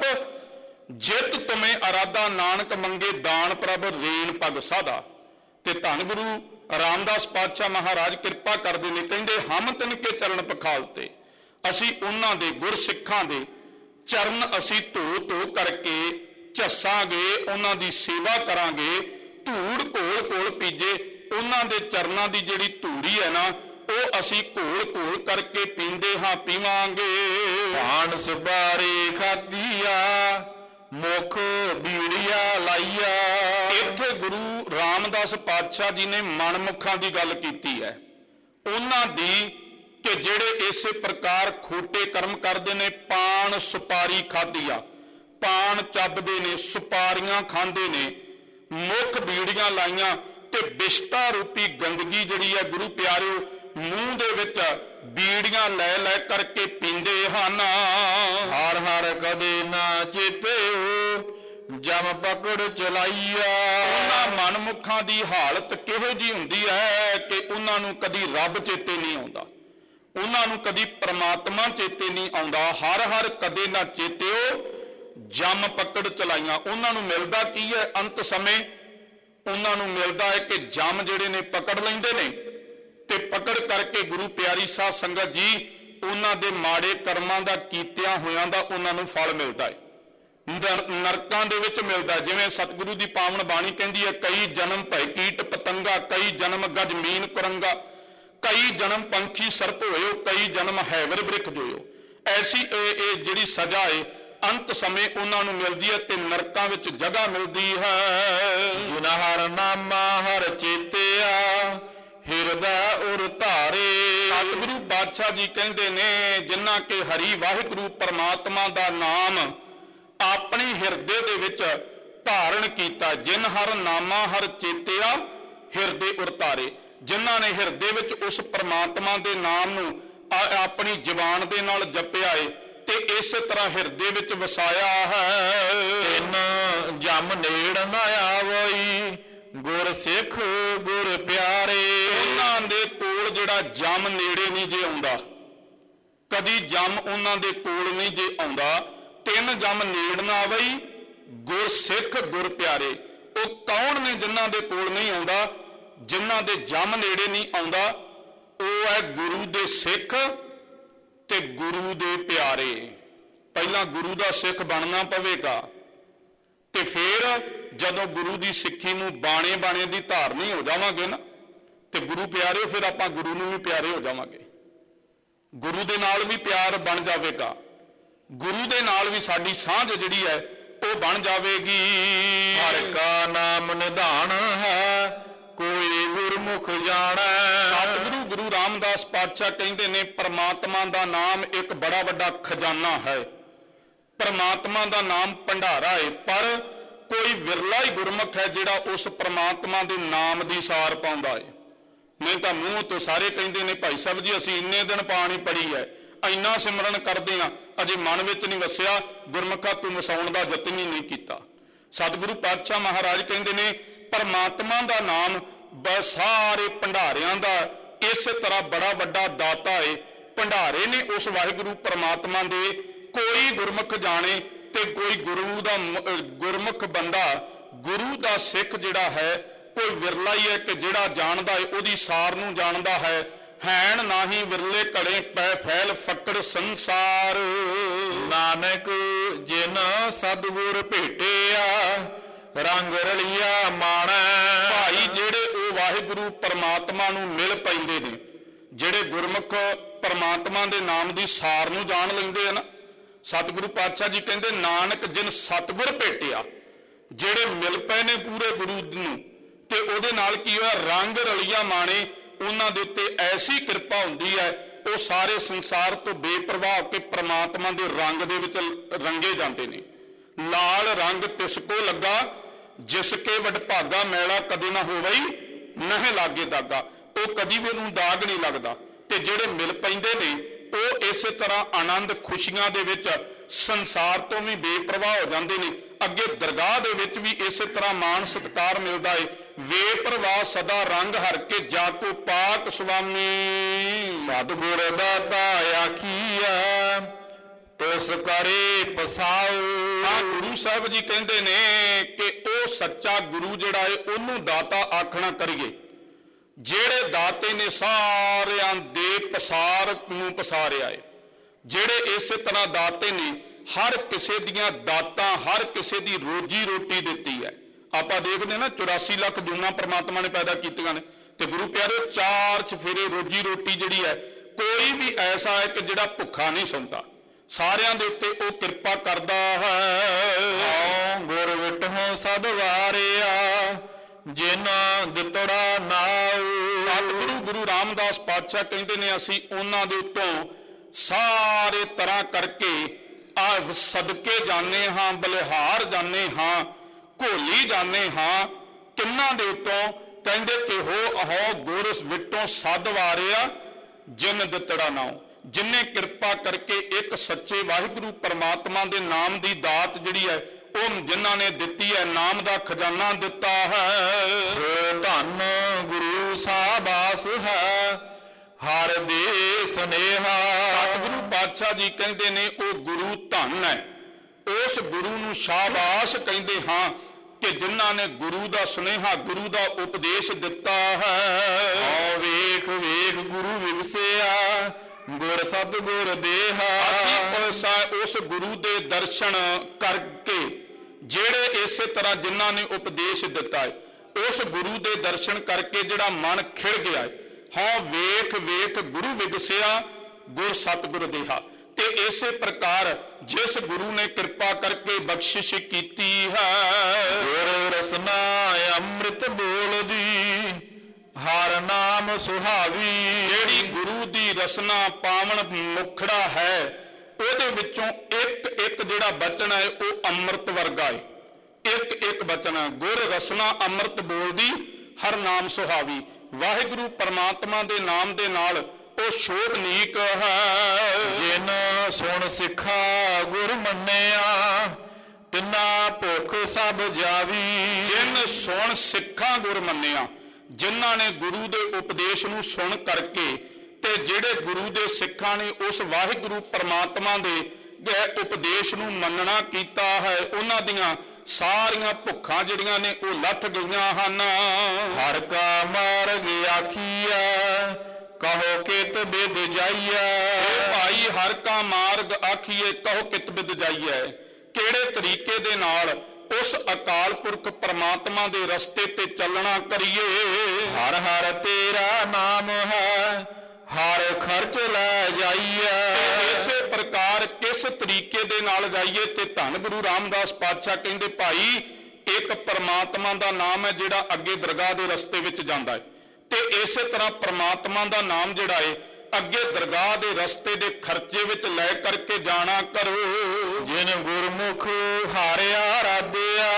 ਜਿਤ ਤੁਮੇ ਅਰਾਧਾ ਨਾਨਕ ਮੰਗੇ ਦਾਨ ਪ੍ਰਭ ਰੇਣ ਪਗ ਸਾਧਾ। ਤੇ ਧੰਨ ਗੁਰੂ ਰਾਮਦਾਸ ਪਾਤਸ਼ਾਹ ਮਹਾਰਾਜ ਕਿਰਪਾ ਕਰਦੇ ਨੇ, ਕਹਿੰਦੇ ਹਮ ਤਿਨ ਕੇ ਚਰਨ ਪਖਾਲਤੇ। ਅਸੀਂ ਉਹਨਾਂ ਦੇ ਗੁਰਸਿੱਖਾਂ ਦੇ ਚਰਨ ਅਸੀਂ ਧੋ ਧੋ ਕਰਕੇ ਝੱਸਾਂਗੇ, ਉਹਨਾਂ ਦੀ ਸੇਵਾ ਕਰਾਂਗੇ, ਧੂੜ ਘੋਲ ਘੋਲ ਪੀਜੇ। ਉਹਨਾਂ ਦੇ ਚਰਨਾਂ ਦੀ ਜਿਹੜੀ ਧੂੜੀ ਹੈ ਨਾ ਉਹ ਅਸੀਂ ਘੋਲ ਘੋਲ ਕਰਕੇ ਪੀਂਦੇ ਹਾਂ, ਪੀਵਾਂਗੇ। ਭਾਣ ਸੁਬਾਰੀ ਖਾਦੀਆ ਮੁਖ ਬੀੜੀਆ ਲਾਈਆ। ਇੱਥੇ ਗੁਰੂ ਰਾਮਦਾਸ ਪਾਤਸ਼ਾਹ ਜੀ ਨੇ ਮਨਮੁਖਾਂ ਦੀ ਗੱਲ ਕੀਤੀ ਹੈ, ਉਹਨਾਂ ਦੀ ਕਿ ਜਿਹੜੇ ਇਸੇ ਪ੍ਰਕਾਰ ਖੋਟੇ ਕਰਮ ਕਰਦੇ ਨੇ। ਪਾਨ ਸੁਪਾਰੀ ਖਾਦੀਆ, ਪਾਨ ਚੱਬਦੇ ਨੇ, ਸੁਪਾਰੀਆਂ ਖਾਂਦੇ ਨੇ, ਮੁੱਖ ਬੀੜੀਆਂ ਲਾਈਆਂ ਤੇ ਬਿਸ਼ਟਾ ਰੂਪੀ ਗੰਦਗੀ ਜਿਹੜੀ ਹੈ ਗੁਰੂ ਪਿਆਰਿਓ ਮੂੰਹ ਦੇ ਵਿੱਚ ਬੀੜੀਆਂ ਲੈ ਲੈ ਕਰਕੇ ਪੀਂਦੇ ਹਨ। ਹਰ ਹਰ ਕਦੇ ਨਾ ਚੇਤਿਓ ਜਮ ਪਕੜ ਚਲਾਈਆ। ਉਹਨਾਂ ਮਨਮੁਖਾਂ ਦੀ ਹਾਲਤ ਕਿਹੋ ਜਿਹੀ ਹੁੰਦੀ ਹੈ ਕਿ ਉਹਨਾਂ ਨੂੰ ਕਦੀ ਰੱਬ ਚੇਤੇ ਨਹੀਂ ਆਉਂਦਾ, ਉਹਨਾਂ ਨੂੰ ਕਦੀ ਪ੍ਰਮਾਤਮਾ ਚੇਤੇ ਨਹੀਂ ਆਉਂਦਾ। ਹਰ ਹਰ ਕਦੇ ਨਾ ਚੇਤਿਓ ਜਮ ਪਕੜ ਚਲਾਈਆਂ। ਉਹਨਾਂ ਨੂੰ ਮਿਲਦਾ ਕੀ ਹੈ ਅੰਤ ਸਮੇਂ? ਉਹਨਾਂ ਨੂੰ ਮਿਲਦਾ ਹੈ ਕਿ ਜਮ ਜਿਹੜੇ ਨੇ ਪਕੜ ਲੈਂਦੇ ਨੇ ਤੇ ਪਕੜ ਕਰਕੇ ਗੁਰੂ ਪਿਆਰੀ ਸਾਧ ਸੰਗਤ ਜੀ ਉਹਨਾਂ ਦੇ ਮਾੜੇ ਕਰਮਾਂ ਦਾ ਕੀਤਿਆਂ ਹੋਇਆਂ ਦਾ ਉਹਨਾਂ ਨੂੰ ਫਲ ਮਿਲਦਾ ਹੈ, ਨਰਕਾਂ ਦੇ ਵਿੱਚ ਮਿਲਦਾ। ਜਿਵੇਂ ਸਤਿਗੁਰੂ ਦੀ ਪਾਵਨ ਬਾਣੀ ਕਹਿੰਦੀ ਹੈ, ਕਈ ਜਨਮ ਭੈ ਕੀਟ ਪਤੰਗਾ, ਕਈ ਜਨਮ ਗਜ ਮੀਨ ਕੁਰੰਗਾ, ਕਈ ਜਨਮ ਪੰਛੀ ਸਰਪ ਹੋਇਓ, ਕਈ ਜਨਮ ਹੈਵਰ ਬ੍ਰਿਖ ਜੋਇਓ। ਐਸੀ ਇਹ ਇਹ ਜਿਹੜੀ ਸਜ਼ਾ ਹੈ ਅੰਤ ਸਮੇਂ ਉਹਨਾਂ ਨੂੰ ਮਿਲਦੀ ਹੈ ਤੇ ਨਰਕਾਂ ਵਿੱਚ ਜਗ੍ਹਾ ਮਿਲਦੀ ਹੈ। ਜਿਨ ਹਰ ਨਾਮਾ ਹਰ ਚੇਤਿਆ ਹਿਰਦਾ ਉਰ ਧਾਰੇ। ਸਤਿਗੁਰੂ ਬਾਦਸ਼ਾਹ ਜੀ ਕਹਿੰਦੇ ਨੇ, ਜਿਨ੍ਹਾਂ ਕੇ ਹਰੀ ਵਾਹਿਗੁਰੂ ਪਰਮਾਤਮਾ ਦਾ ਨਾਮ ਆਪਣੇ ਹਿਰਦੇ ਦੇ ਵਿੱਚ ਧਾਰਨ ਕੀਤਾ। ਜਿਨ ਹਰ ਨਾਮਾ ਹਰ ਚੇਤਿਆ ਹਿਰਦੇ ਉਰ ਧਾਰੇ, ਜਿਨ੍ਹਾਂ ਨੇ ਹਿਰਦੇ ਵਿੱਚ ਉਸ ਪਰਮਾਤਮਾ ਦੇ ਨਾਮ ਨੂੰ ਆਪਣੀ ਜ਼ੁਬਾਨ ਦੇ ਨਾਲ ਜਪਿਆ ਏ ਤੇ ਇਸੇ ਤਰ੍ਹਾਂ ਹਿਰਦੇ ਵਿੱਚ ਵਸਾਇਆ ਹੈ। ਤਿੰਨ ਜਮ ਨੇੜ ਨਾ ਆਵਈ ਗੁਰ ਸਿੱਖ ਗੁਰ ਪਿਆਰੇ। ਉਹਨਾਂ ਦੇ ਕੋਲ ਜਿਹੜਾ ਜਮ ਨੇੜੇ ਨਹੀਂ ਜੇ ਆਉਂਦਾ, ਕਦੀ ਜਮ ਉਹਨਾਂ ਦੇ ਕੋਲ ਨਹੀਂ ਜੇ ਆਉਂਦਾ। ਤਿੰਨ ਜਮ ਨੇੜ ਨਾ ਆਵਈ ਗੁਰ ਸਿੱਖ ਗੁਰ ਪਿਆਰੇ। ਉਹ ਕੌਣ ਨੇ ਜਿਨ੍ਹਾਂ ਦੇ ਕੋਲ ਨਹੀਂ ਆਉਂਦਾ, ਜਿਨ੍ਹਾਂ ਦੇ ਜਮ ਨੇੜੇ ਨਹੀਂ ਆਉਂਦਾ? ਉਹ ਹੈ ਗੁਰੂ ਦੇ ਸਿੱਖ ਤੇ ਗੁਰੂ ਦੇ ਪਿਆਰੇ। ਪਹਿਲਾਂ ਗੁਰੂ ਦਾ ਸਿੱਖ ਬਣਨਾ ਪਵੇਗਾ ਤੇ ਫਿਰ ਜਦੋਂ ਗੁਰੂ ਦੀ ਸਿੱਖੀ ਨੂੰ ਬਾਣੇ ਬਾਣੇ ਦੀ ਧਾਰਨੀ ਹੋ ਜਾਵਾਂਗੇ ਨਾ ਤੇ ਗੁਰੂ ਪਿਆਰੇ, ਫਿਰ ਆਪਾਂ ਗੁਰੂ ਨੂੰ ਵੀ ਪਿਆਰੇ ਹੋ ਜਾਵਾਂਗੇ, ਗੁਰੂ ਦੇ ਨਾਲ ਵੀ ਪਿਆਰ ਬਣ ਜਾਵੇਗਾ, ਗੁਰੂ ਦੇ ਨਾਲ ਵੀ ਸਾਡੀ ਸਾਂਝ ਜਿਹੜੀ ਹੈ ਉਹ ਬਣ ਜਾਵੇਗੀ। ਹਰ ਕਾ ਨਾਮ ਨਿਧਾਨ ਹੈ ਕੋਈ ਗੁਰਮੁਖ ਜਾਣੈ। ਸਤਿਗੁਰੂ ਗੁਰੂ ਰਾਮਦਾਸ ਪਾਤਸ਼ਾਹ ਕਹਿੰਦੇ ਨੇ, ਪਰਮਾਤਮਾ ਦਾ ਨਾਮ ਇੱਕ ਬੜਾ ਵੱਡਾ ਖਜ਼ਾਨਾ ਹੈ, ਪਰਮਾਤਮਾ ਦਾ ਨਾਮ ਭੰਡਾਰਾ ਹੈ, ਪਰ ਕੋਈ ਵਿਰਲਾ ਹੀ ਗੁਰਮੁਖ ਹੈ ਜਿਹੜਾ ਉਸ ਪਰਮਾਤਮਾ ਦੇ ਨਾਮ ਦੀ ਸਾਰ ਪਾਉਂਦਾ ਹੈ। ਨਹੀਂ ਤਾਂ ਮੂੰਹ ਤੋਂ ਸਾਰੇ ਕਹਿੰਦੇ ਨੇ, ਭਾਈ ਸਾਹਿਬ ਜੀ ਅਸੀਂ ਇੰਨੇ ਦਿਨ ਬਾਣੀ ਪੜ੍ਹੀ ਹੈ, ਇੰਨਾ ਸਿਮਰਨ ਕਰਦੇ ਹਾਂ, ਅਜੇ ਮਨ ਵਿੱਚ ਨਹੀਂ ਵਸਿਆ, ਗੁਰਮੁਖਾ ਤੂੰ ਵਸਾਉਣ ਦਾ ਯਤਨ ਹੀ ਨਹੀਂ ਕੀਤਾ। ਸਤਿਗੁਰੂ ਪਾਤਸ਼ਾਹ ਮਹਾਰਾਜ ਕਹਿੰਦੇ ਨੇ, ਪਰਮਾਤਮਾ ਦਾ ਨਾਮ ਸਾਰੇ ਭੰਡਾਰਿਆਂ ਦਾ ਇਸੇ ਤਰ੍ਹਾਂ ਬੜਾ ਵੱਡਾ ਦਾਤਾ ਹੈ। ਭੰਡਾਰੇ ਨੇ ਉਸ ਵਾਹਿਗੁਰੂ ਪਰਮਾਤਮਾ ਦੇ। ਕੋਈ ਗੁਰਮੁਖ ਜਾਣੇ ਤੇ ਕੋਈ ਗੁਰੂ ਦਾ ਗੁਰਮੁਖ ਬੰਦਾ, ਗੁਰੂ ਦਾ ਸਿੱਖ ਜਿਹੜਾ ਹੈ ਕੋਈ ਵਿਰਲਾ ਹੀ ਹੈ ਕਿ ਜਿਹੜਾ ਜਾਣਦਾ ਹੈ, ਉਹਦੀ ਸਾਰ ਨੂੰ ਜਾਣਦਾ ਹੈ। ਹੈਣ ਨਾਹੀ ਵਿਰਲੇ ਘੜੇ ਪੈ ਫੈਲ ਫੱਕੜ ਸੰਸਾਰ। ਨਾਨਕ ਜਿਨ ਸਤਿਗੁਰ ਭੇਟਿਆ ਰੰਗ ਰਲੀਆ ਮਾਣੈ। ਭਾਈ ਜਿਹੜੇ ਉਹ ਵਾਹਿਗੁਰੂ ਪਰਮਾਤਮਾ ਨੂੰ ਮਿਲ ਪੈਂਦੇ ਨੇ, ਜਿਹੜੇ ਗੁਰਮੁਖ ਪਰਮਾਤਮਾ ਦੇ ਨਾਮ ਦੀ ਸਾਰ ਨੂੰ ਜਾਣ ਲੈਂਦੇ ਆ ਨਾ, ਸਤਿਗੁਰੂ ਪਾਤਸ਼ਾਹ ਜੀ ਕਹਿੰਦੇ, ਨਾਨਕ ਜਿਨ ਸਤਿਗੁਰ ਭੇਟਿਆ, ਜਿਹੜੇ ਮਿਲ ਪਏ ਨੇ ਪੂਰੇ ਗੁਰੂ ਨੂੰ ਤੇ ਉਹਦੇ ਨਾਲ ਕੀ ਹੋਇਆ, ਰੰਗ ਰਲੀਆ ਮਾਣੇ। ਉਹਨਾਂ ਦੇ ਉੱਤੇ ਐਸੀ ਕਿਰਪਾ ਹੁੰਦੀ ਹੈ, ਉਹ ਸਾਰੇ ਸੰਸਾਰ ਤੋਂ ਬੇਪਰਵਾਹ ਹੋ ਕੇ ਪਰਮਾਤਮਾ ਦੇ ਰੰਗ ਦੇ ਵਿੱਚ ਰੰਗੇ ਜਾਂਦੇ ਨੇ। ਲਾਲ ਰੰਗ ਤਿਸ ਕੋ ਲੱਗਾ ਜਿਸ ਕੇ ਵਡਭਾਗਾ, ਮੈਲਾ ਕਦੇ ਨਾ ਹੋਵਈ ਨਹਿ ਲਾਗੇ ਦਾਗਾ। ਉਹ ਕਦੀ ਵੀ ਉਹਨੂੰ ਦਾਗ ਨਹੀਂ ਲੱਗਦਾ। ਤੇ ਜਿਹੜੇ ਮਿਲ ਪੈਂਦੇ ਨੇ ਉਹ ਇਸੇ ਤਰ੍ਹਾਂ ਆਨੰਦ ਖੁਸ਼ੀਆਂ ਦੇ ਵਿੱਚ ਸੰਸਾਰ ਤੋਂ ਵੀ ਬੇਪਰਵਾਹ ਹੋ ਜਾਂਦੇ ਨੇ। ਅੱਗੇ ਦਰਗਾਹ ਦੇ ਵਿੱਚ ਵੀ ਇਸੇ ਤਰ੍ਹਾਂ ਮਾਣ ਸਤਿਕਾਰ ਮਿਲਦਾ ਹੈ। ਬੇਪਰਵਾਹ ਸਦਾ ਰੰਗ ਹਰ ਕੇ ਜਾ ਕੋ ਪਾਕ ਸੁਆਮੀ। ਸਤਿਗੁਰ ਦਾਤਾ ਆਖੀਐ ਤਿਸ ਕਰੇ ਪਸਾਉ। ਹਾਂ, ਗੁਰੂ ਸਾਹਿਬ ਜੀ ਕਹਿੰਦੇ ਨੇ ਕਿ ਉਹ ਸੱਚਾ ਗੁਰੂ ਜਿਹੜਾ ਹੈ ਉਹਨੂੰ ਦਾਤਾ ਆਖਣਾ ਕਰੀਏ, ਜਿਹੜੇ ਦਾਤੇ ਨੇ ਸਾਰਿਆਂ ਦੇ ਪਸਾਰ ਨੂੰ ਪਸਾਰਿਆ ਹੈ। ਜਿਹੜੇ ਇਸੇ ਤਰ੍ਹਾਂ ਦਾਤੇ ਨੇ, ਹਰ ਕਿਸੇ ਦੀਆਂ ਦਾਤਾਂ, ਹਰ ਕਿਸੇ ਦੀ ਰੋਜੀ ਰੋਟੀ ਦਿੱਤੀ ਹੈ। ਆਪਾਂ ਦੇਖਦੇ ਨਾ ਚੁਰਾਸੀ ਲੱਖ ਜੂਨਾਂ ਪਰਮਾਤਮਾ ਨੇ ਪੈਦਾ ਕੀਤੀਆਂ ਨੇ ਤੇ ਗੁਰੂ ਪਿਆਰੇ ਚਾਰ ਚਫੇਰੇ ਰੋਜੀ ਰੋਟੀ ਜਿਹੜੀ ਹੈ, ਕੋਈ ਵੀ ਐਸਾ ਹੈ ਕਿ ਜਿਹੜਾ ਭੁੱਖਾ ਨਹੀਂ ਸੌਂਦਾ। ਸਾਰਿਆਂ ਦੇ ਉੱਤੇ ਉਹ ਕਿਰਪਾ ਕਰਦਾ ਹੈ। ਗੁਰ ਵਿਟਹੁ ਸਦ ਵਾਰਿਆ ਜਿਨ੍ਹਾਂ ਦਿੱਤੜਾ ਨਾਉ। ਸਤਿਗੁਰੂ ਗੁਰੂ ਰਾਮਦਾਸ ਪਾਤਸ਼ਾਹ ਕਹਿੰਦੇ ਨੇ, ਅਸੀਂ ਉਹਨਾਂ ਦੇ ਉੱਤੋਂ ਸਾਰੇ ਤਰ੍ਹਾਂ ਕਰਕੇ ਆ ਸਦਕੇ ਜਾਂਦੇ ਹਾਂ, ਬਲਿਹਾਰ ਜਾਂਦੇ ਹਾਂ, ਘੋਲੀ ਜਾਂਦੇ ਹਾਂ। ਕਿੰਨਾਂ ਦੇ ਉੱਤੋਂ? ਕਹਿੰਦੇ ਕਿ ਹੋ ਅਹੋ ਗੁਰ ਵਿਟੋਂ ਸਦ ਵਾਰਿਆ ਜਿਨ ਦਿੱਤੜਾ ਨਾਉ। ਜਿਨਨੇ ਕਿਰਪਾ ਕਰਕੇ ਇੱਕ ਸੱਚੇ ਵਾਹਿਗੁਰੂ ਪਰਮਾਤਮਾ ਦੇ ਨਾਮ ਦੀ ਦਾਤ ਜਿਹੜੀ ਹੈ ਉਹ ਜਿਨ੍ਹਾਂ ਨੇ ਦਿੱਤੀ ਹੈ, ਨਾਮ ਦਾ ਖਜ਼ਾਨਾ ਦਿੱਤਾ ਹੈ। ਧੰਨ ਗੁਰੂ ਸਾਬਾਸ ਹੈ ਹਰ ਦੇ ਸਨੇਹਾ। ਸਤਿਗੁਰੂ ਪਾਤਸ਼ਾਹ ਜੀ ਕਹਿੰਦੇ ਨੇ ਉਹ ਗੁਰੂ ਧੰਨ ਹੈ। ਉਸ ਗੁਰੂ ਨੂੰ ਸ਼ਾਬਾਸ਼ ਕਹਿੰਦੇ ਹਾਂ ਕਿ ਜਿਨ੍ਹਾਂ ਨੇ ਗੁਰੂ ਦਾ ਸੁਨੇਹਾ, ਗੁਰੂ ਦਾ ਉਪਦੇਸ਼ ਦਿੱਤਾ ਹੈ। ਓ ਵੇਖ ਵੇਖ ਵੇਖ ਗੁਰੂ ਵਿਗਸਿਆ, ਗੁਰ ਸਤਿਗੁਰ ਦੇਹਾ। ਅਸੀਂ ਉਸ ਉਸ ਗੁਰੂ ਦੇ ਦਰਸ਼ਨ ਕਰਕੇ, ਜਿਹੜੇ ਇਸੇ ਤਰ੍ਹਾਂ ਜਿਨ੍ਹਾਂ ਨੇ ਉਪਦੇਸ਼ ਦਿੱਤਾ ਹੈ, ਉਸ ਗੁਰੂ ਦੇ ਦਰਸ਼ਨ ਕਰਕੇ ਜਿਹੜਾ ਮਨ ਖਿੜ ਗਿਆ ਹੈ, ਹਾਂ ਵੇਖ ਵੇਖ ਗੁਰੂ ਵਿਗਸਿਆ, ਗੁਰ ਸਤਿਗੁਰ ਦੇਹਾ। ਤੇ ਇਸੇ ਪ੍ਰਕਾਰ ਜਿਸ ਗੁਰੂ ਨੇ ਕਿਰਪਾ ਕਰਕੇ ਬਖਸ਼ਿਸ਼ ਕੀਤੀ ਹੈ, ਗੁਰ ਰਸਨਾ ਅੰਮ੍ਰਿਤ ਬੋਲਦੀ, ਹਰ ਨਾਮ ਸੁਹਾਵੀ। ਜਿਹੜੀ ਗੁਰੂ ਦੀ ਰਸਨਾ ਪਾਵਨ ਮੁਖੜਾ ਹੈ, ਉਹਦੇ ਵਿੱਚੋਂ ਇੱਕ ਇੱਕ ਜਿਹੜਾ ਬਚਨ ਹੈ ਉਹ ਅੰਮ੍ਰਿਤ ਵਰਗਾ ਹੈ। ਇੱਕ ਇੱਕ ਬਚਨ ਹੈ, ਗੁਰ ਰਸਨਾ ਅੰਮ੍ਰਿਤ ਬੋਲਦੀ, ਹਰ ਨਾਮ ਸੁਹਾਵੀ। ਵਾਹਿਗੁਰੂ ਪਰਮਾਤਮਾ ਦੇ ਨਾਮ ਦੇ ਨਾਲ ਉਹ ਸ਼ੋਭਨੀਕ ਹੈ। ਜਿਨ ਸੁਣ ਸਿੱਖਾ ਗੁਰ ਮੰਨਿਆ, ਤਿਨਾ ਭੁੱਖ ਸਭ ਜਾਵੀ। ਜਿਨ ਸੁਣ ਸਿੱਖਾਂ ਗੁਰ ਮੰਨਿਆ, ਜਿਨ੍ਹਾਂ ਨੇ ਗੁਰੂ ਦੇ ਉਪਦੇਸ਼ ਨੂੰ ਸੁਣ ਕਰਕੇ ਤੇ ਜਿਹੜੇ ਗੁਰੂ ਦੇ ਸਿੱਖਾਂ ਨੇ ਉਸ ਵਾਹਿਗੁਰੂ ਪਰਮਾਤਮਾ ਦੇ ਉਪਦੇਸ਼ ਨੂੰ ਮੰਨਣਾ ਕੀਤਾ ਹੈ, ਉਹਨਾਂ ਦੀਆਂ ਸਾਰੀਆਂ ਭੁੱਖਾਂ ਜਿਹੜੀਆਂ ਨੇ ਉਹ ਲੱਥ ਗਈਆਂ ਹਨ। ਹਰ ਕਾ ਮਾਰਗ ਆਖੀਐ, ਕਹੋ ਕਿਤ ਬਿਦ ਜਾਈਐ। ਭਾਈ ਹਰ ਕਾ ਮਾਰਗ ਆਖੀਏ, ਕਹੋ ਕਿਤ ਬਿਦ ਜਾਈਐ। ਕਿਹੜੇ ਤਰੀਕੇ ਦੇ ਨਾਲ ਉਸ ਅਕਾਲ ਪੁਰਖ ਪਰਮਾਤਮਾ ਦੇ ਰਸਤੇ ਤੇ ਚੱਲਣਾ ਕਰੀਏ। ਹਰ ਹਰ ਤੇਰਾ ਨਾਮ ਹੈ, ਹਰ ਖਰਚ ਲੈ ਜਾਈਐ। ਇਸੇ ਪ੍ਰਕਾਰ ਕਿਸ ਤਰੀਕੇ ਦੇ ਨਾਲ ਜਾਈਏ। ਤੇ ਧੰਨ ਗੁਰੂ ਰਾਮਦਾਸ ਪਾਤਸ਼ਾਹ ਕਹਿੰਦੇ, ਭਾਈ ਇੱਕ ਪਰਮਾਤਮਾ ਦਾ ਨਾਮ ਹੈ ਜਿਹੜਾ ਅੱਗੇ ਦਰਗਾਹ ਦੇ ਰਸਤੇ ਵਿੱਚ ਜਾਂਦਾ ਹੈ, ਤੇ ਇਸੇ ਤਰ੍ਹਾਂ ਪਰਮਾਤਮਾ ਦਾ ਨਾਮ ਜਿਹੜਾ ਹੈ ਅੱਗੇ ਦਰਗਾਹ ਦੇ ਰਸਤੇ ਦੇ ਖਰਚੇ ਵਿੱਚ ਲੈ ਕਰਕੇ ਜਾਣਾ ਕਰੋ। ਜਿਨ ਗੁਰਮੁਖ ਹਾਰਿਆ ਰਾਧਿਆ,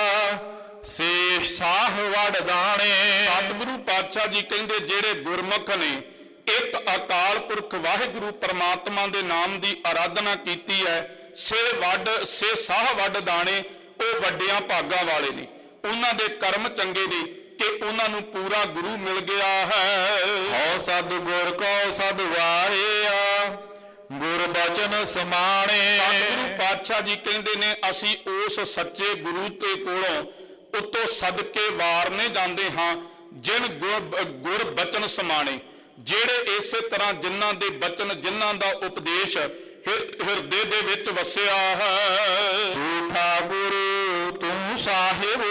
ਸੇ ਸਾਹ ਵਡ ਦਾਣੇ। ਸਤਿਗੁਰੂ ਪਾਤਸ਼ਾਹ ਜੀ ਕਹਿੰਦੇ, ਜਿਹੜੇ ਗੁਰਮੁਖ ਨੇ ਇੱਕ ਅਕਾਲ ਪੁਰਖ ਵਾਹਿਗੁਰੂ ਪਰਮਾਤਮਾ ਦੇ ਨਾਮ ਦੀ ਆਰਾਧਨਾ ਕੀਤੀ ਹੈ, ਸੇ ਵੱਡ ਸੇ ਸਾਹ ਵੱਡ ਦਾਣੇ, ਉਹ ਵੱਡਿਆਂ ਭਾਗਾਂ ਵਾਲੇ ਨੇ, ਉਹਨਾਂ ਦੇ ਕਰਮ ਚੰਗੇ ਨੇ ਕਿ ਉਹਨਾਂ ਨੂੰ ਪੂਰਾ ਗੁਰੂ ਮਿਲ ਗਿਆ ਹੈ। ਹਉ ਸਤਿਗੁਰ ਕੋ ਸਦ ਵਾਰਿਆ, ਗੁਰ ਬਚਨ ਸਮਾਣੇ। ਸਤਿਗੁਰੂ ਪਾਤਸ਼ਾਹ ਜੀ ਕਹਿੰਦੇ ਨੇ, ਅਸੀਂ ਉਸ ਸੱਚੇ ਗੁਰੂ ਦੇ ਕੋਲੋਂ ਉਤੋਂ ਸਦਕੇ ਵਾਰਨੇ ਜਾਂਦੇ ਹਾਂ, ਜਿਨ ਗੁਰ ਬਚਨ ਸਮਾਣੇ, ਜਿਹੜੇ ਇਸੇ ਤਰ੍ਹਾਂ ਜਿਨ੍ਹਾਂ ਦੇ ਬਚਨ, ਜਿਨ੍ਹਾਂ ਦਾ ਉਪਦੇਸ਼ ਹਿਰਦੇ ਦੇ ਵਿੱਚ ਵਸਿਆ ਹੈ। ਝੂਠਾ ਗੁਰੂ ਤੂੰ ਸਾਹਿਬ,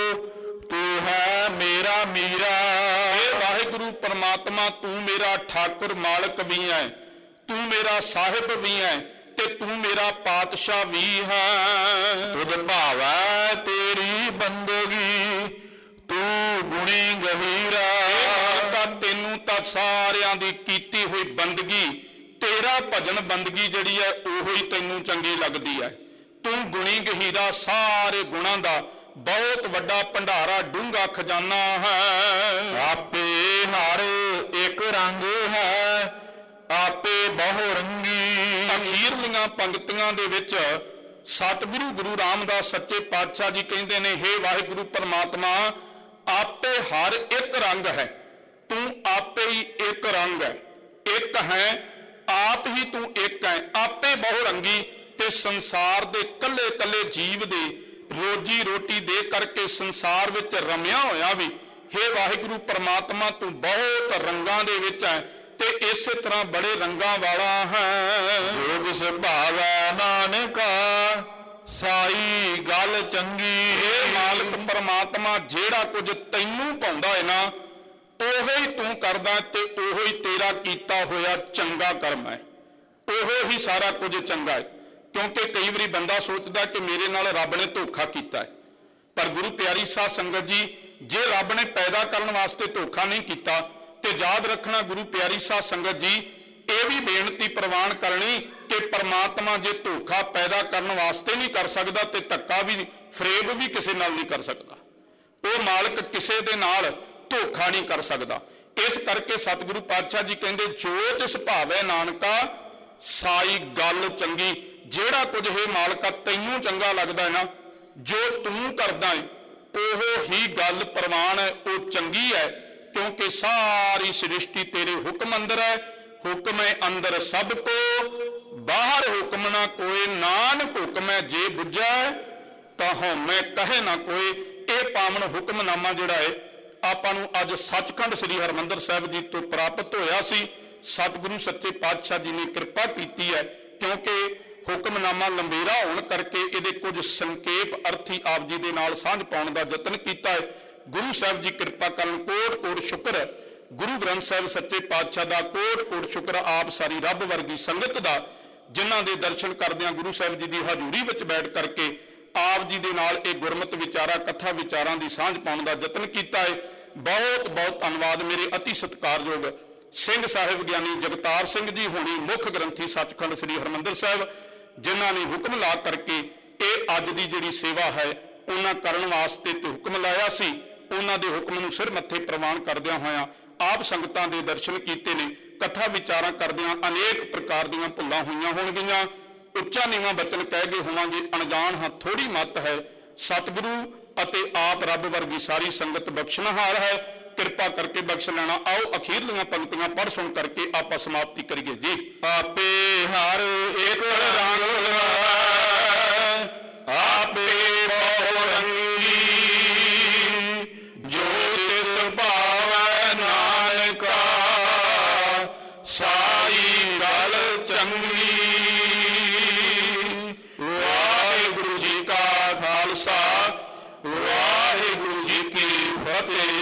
ਤੂੰ ਹੈ ਮੇਰਾ ਮੀਰਾ। ਇਹ ਵਾਹਿਗੁਰੂ ਪਰਮਾਤਮਾ, ਤੂੰ ਮੇਰਾ ਠਾਕੁਰ ਮਾਲਕ ਵੀ ਹੈ, ਤੂੰ ਮੇਰਾ ਸਾਹਿਬ ਵੀ ਹੈ, ਤੇ ਤੂੰ ਮੇਰਾ ਪਾਤਸ਼ਾਹ ਵੀ ਹੈ। ਤੁਧ ਭਾਵੈ ਤੇਰੀ ਬੰਦਗੀ, ਤੂੰ ਗੁਣੀ ਗਹੀਰਾ। ਤੈਨੂੰ ਤਾਂ ਸਾਰਿਆਂ ਦੀ ਕੀਤੀ ਹੋਈ ਬੰਦਗੀ, ਤੇਰਾ ਭਜਨ ਬੰਦਗੀ ਜਿਹੜੀ ਹੈ ਉਹੋ ਹੀ ਤੈਨੂੰ ਚੰਗੀ ਲੱਗਦੀ ਹੈ। ਤੂੰ ਗੁਣੀ ਗਹੀਰਾ, ਸਾਰੇ ਗੁਣਾਂ ਦਾ ਬਹੁਤ ਵੱਡਾ ਭੰਡਾਰਾ, ਡੂੰਘਾ ਖਜ਼ਾਨਾ ਹੈ। ਆਪੇ ਹਰ ਇੱਕ ਰੰਗ ਹੈ, ਆਪੇ ਬਹੁ ਰੰਗੀ। ਅਖੀਰਲੀਆਂ ਪੰਕਤੀਆਂ ਦੇ ਵਿੱਚ ਸਤਿਗੁਰੂ ਗੁਰੂ ਰਾਮਦਾਸ ਸੱਚੇ ਪਾਤਸ਼ਾਹ ਜੀ ਕਹਿੰਦੇ ਨੇ, ਹੇ ਵਾਹਿਗੁਰੂ ਪਰਮਾਤਮਾ, ਆਪੇ ਹਰ ਇੱਕ ਰੰਗ ਹੈ, ਤੂੰ ਆਪੇ ਹੀ ਇੱਕ ਰੰਗ ਹੈ, ਇੱਕ ਹੈ, ਆਪ ਹੀ ਤੂੰ ਇੱਕ ਹੈ, ਆਪੇ ਬਹੁ ਰੰਗੀ। ਤੇ ਸੰਸਾਰ ਦੇ ਕੱਲੇ ਕੱਲੇ ਜੀਵ ਦੇ ਰੋਜੀ ਰੋਟੀ ਦੇ ਕਰਕੇ ਸੰਸਾਰ ਵਿੱਚ ਰਮਿਆ ਹੋਇਆ ਵੀ, ਹੇ ਵਾਹਿਗੁਰੂ ਪਰਮਾਤਮਾ, ਤੂੰ ਬਹੁਤ ਰੰਗਾਂ ਦੇ ਵਿੱਚ ਹੈ, ਤੇ ਇਸੇ ਤਰ੍ਹਾਂ ਬੜੇ ਰੰਗਾਂ ਵਾਲਾ ਹੈ। ਜੋ ਜਿਸ ਭਾਵੈ ਨਾਨਕਾ, ਸਾਈ ਗੱਲ ਚੰਗੀ। ਹੇ ਮਾਲਕ ਪਰਮਾਤਮਾ, ਜਿਹੜਾ ਕੁਝ ਤੈਨੂੰ ਪਾਉਂਦਾ ਹੈ ਨਾ, ਉਹੋ ਹੀ ਤੂੰ ਕਰਦਾ, ਤੇ ਉਹੋ ਹੀ ਤੇਰਾ ਕੀਤਾ ਹੋਇਆ ਚੰਗਾ ਕਰਮ ਹੈ, ਉਹੋ ਹੀ ਸਾਰਾ ਕੁਝ ਚੰਗਾ ਹੈ। ਕਿਉਂਕਿ ਕਈ ਵਾਰੀ ਬੰਦਾ ਸੋਚਦਾ ਕਿ ਮੇਰੇ ਨਾਲ ਰੱਬ ਨੇ ਧੋਖਾ ਕੀਤਾ ਹੈ, ਪਰ ਗੁਰੂ ਪਿਆਰੀ ਸਾਧ ਸੰਗਤ ਜੀ, ਜੇ ਰੱਬ ਨੇ ਪੈਦਾ ਕਰਨ ਵਾਸਤੇ ਧੋਖਾ ਨਹੀਂ ਕੀਤਾ, ਤੇ ਯਾਦ ਰੱਖਣਾ ਗੁਰੂ ਪਿਆਰੀ ਸਾਧ ਸੰਗਤ ਜੀ, ਇਹ ਵੀ ਬੇਨਤੀ ਪ੍ਰਵਾਨ ਕਰਨੀ ਕਿ ਪਰਮਾਤਮਾ ਜੇ ਧੋਖਾ ਪੈਦਾ ਕਰਨ ਵਾਸਤੇ ਨਹੀਂ ਕਰ ਸਕਦਾ, ਤੇ ਧੱਕਾ ਵੀ, ਫਰੇਬ ਵੀ ਕਿਸੇ ਨਾਲ ਨਹੀਂ ਕਰ ਸਕਦਾ। ਉਹ ਮਾਲਕ ਕਿਸੇ ਦੇ ਨਾਲ ਧੋਖਾ ਨਹੀਂ ਕਰ ਸਕਦਾ। ਇਸ ਕਰਕੇ ਸਤਿਗੁਰੂ ਪਾਤਸ਼ਾਹ ਜੀ ਕਹਿੰਦੇ, ਜੋ ਤਿਸ ਭਾਵੈ ਨਾਨਕਾ, ਸਾਈ ਗੱਲ ਚੰਗੀ। ਜਿਹੜਾ ਕੁਝ ਹੈ ਮਾਲਕਾ ਤੈਨੂੰ ਚੰਗਾ ਲੱਗਦਾ ਹੈ ਨਾ, ਜੋ ਤੂੰ ਕਰਦਾ ਹੈ, ਉਹ ਹੀ ਗੱਲ ਪ੍ਰਮਾਣ ਹੈ, ਉਹ ਚੰਗੀ ਹੈ। ਕਿਉਂਕਿ ਸਾਰੀ ਸ੍ਰਿਸ਼ਟੀ ਤੇਰੇ ਹੁਕਮ ਅੰਦਰ ਹੈ, ਹੁਕਮ ਹੈ ਅੰਦਰ ਸਭ ਕੋ, ਬਾਹਰ ਹੁਕਮ ਨਾ ਕੋਏ, ਨਾਨਕ ਹੁਕਮ ਹੈ ਜੇ ਬੁੱਝੈ, ਤਾਂ ਹਉਮੈ ਕਹੇ ਨਾ ਕੋਏ। ਇਹ ਪਾਵਨ ਹੁਕਮਨਾਮਾ ਜਿਹੜਾ ਹੈ ਆਪਾਂ ਨੂੰ ਅੱਜ ਸੱਚਖੰਡ ਸ੍ਰੀ ਹਰਿਮੰਦਰ ਸਾਹਿਬ ਜੀ ਤੋਂ ਪ੍ਰਾਪਤ ਹੋਇਆ ਸੀ। ਸਤਿਗੁਰੂ ਸੱਚੇ ਪਾਤਸ਼ਾਹ ਜੀ ਨੇ ਕਿਰਪਾ ਕੀਤੀ ਹੈ, ਕਿਉਂਕਿ ਹੁਕਮਨਾਮਾ ਲੰਬੇਰਾ ਹੋਣ ਕਰਕੇ ਇਹਦੇ ਕੁਝ ਸੰਖੇਪ ਅਰਥੀ ਆਪ ਜੀ ਦੇ ਨਾਲ ਸਾਂਝ ਪਾਉਣ ਦਾ ਯਤਨ ਕੀਤਾ ਹੈ। ਗੁਰੂ ਸਾਹਿਬ ਜੀ ਕਿਰਪਾ ਕਰਨ, ਕੋਟ ਕੋਟ ਸ਼ੁਕਰ ਹੈ। ਗੁਰੂ ਗ੍ਰੰਥ ਸਾਹਿਬ ਸੱਚੇ ਪਾਤਸ਼ਾਹ ਦਾ ਕੋਟ ਕੋਟ ਸ਼ੁਕਰ, ਆਪ ਸਾਰੀ ਰੱਬ ਵਰਗੀ ਸੰਗਤ ਦਾ, ਜਿਨ੍ਹਾਂ ਦੇ ਦਰਸ਼ਨ ਕਰਦਿਆਂ ਗੁਰੂ ਸਾਹਿਬ ਜੀ ਦੀ ਹਜ਼ੂਰੀ ਵਿੱਚ ਬੈਠ ਕਰਕੇ ਆਪ ਜੀ ਦੇ ਨਾਲ ਇਹ ਗੁਰਮਤਿ ਵਿਚਾਰਾ, ਕਥਾ ਵਿਚਾਰਾਂ ਦੀ ਸਾਂਝ ਪਾਉਣ ਦਾ ਯਤਨ ਕੀਤਾ ਹੈ। ਬਹੁਤ ਬਹੁਤ ਧੰਨਵਾਦ ਮੇਰੇ ਅਤੀ ਸਤਿਕਾਰਯੋਗ ਸਿੰਘ ਸਾਹਿਬ ਗਿਆਨੀ ਜਗਤਾਰ ਸਿੰਘ ਜੀ ਹੋਣੀ, ਮੁੱਖ ਗ੍ਰੰਥੀ ਸੱਚਖੰਡ ਸ੍ਰੀ ਹਰਿਮੰਦਰ ਸਾਹਿਬ, ਜਿਨ੍ਹਾਂ ਨੇ ਹੁਕਮ ਲਾ ਕਰਕੇ ਇਹ ਅੱਜ ਦੀ ਜਿਹੜੀ ਸੇਵਾ ਹੈ ਉਹਨਾਂ ਕਰਨ ਵਾਸਤੇ ਤੇ ਹੁਕਮ ਲਾਇਆ ਸੀ। ਉਹਨਾਂ ਦੇ ਹੁਕਮ ਨੂੰ ਸਿਰ ਮੱਥੇ ਪ੍ਰਵਾਨ ਕਰਦਿਆਂ ਹੋਇਆਂ ਆਪ ਸੰਗਤਾਂ ਦੇ ਦਰਸ਼ਨ ਕੀਤੇ ਨੇ। ਕਥਾ ਵਿਚਾਰਾਂ ਕਰਦਿਆਂ ਅਨੇਕ ਪ੍ਰਕਾਰ ਦੀਆਂ ਭੁੱਲਾਂ ਹੋਈਆਂ ਹੋਣਗੀਆਂ, ਉੱਚਾ ਨੀਵਾਂ ਬਚਨ ਕਹਿ ਗਏ ਹੋਵਾਂਗੇ, ਅਣਜਾਣ ਹਾਂ ਥੋੜੀ ਮੱਤ ਹੈ। ਸਤਿਗੁਰੂ ਅਤੇ ਆਪ ਰੱਬ ਵਰਗੀ ਸਾਰੀ ਸੰਗਤ ਬਖਸ਼ਣਹਾਰ ਹੈ, ਕਿਰਪਾ ਕਰਕੇ ਬਖਸ਼ ਲੈਣਾ। ਆਓ ਅਖੀਰਲੀਆਂ ਪੰਕਤੀਆਂ ਪੜ੍ਹ ਸੁਣ ਕਰਕੇ ਆਪਾਂ ਸਮਾਪਤੀ ਕਰੀਏ ਜੀ। ਆਪੇ ਹਰ ਇੱਕ ਰੰਗ ਆਪੇ ਬਹੁ ਰੰਗੀ, ਜੋ ਤਿਸ ਭਾਵੈ ਨਾਨਕਾ ਸਾਰੀ ਗੱਲ ਚੰਗੀ। ਵਾਹਿਗੁਰੂ ਜੀ ਕਾ ਖਾਲਸਾ, ਵਾਹਿਗੁਰੂ ਜੀ ਕੀ ਫਤਿਹ।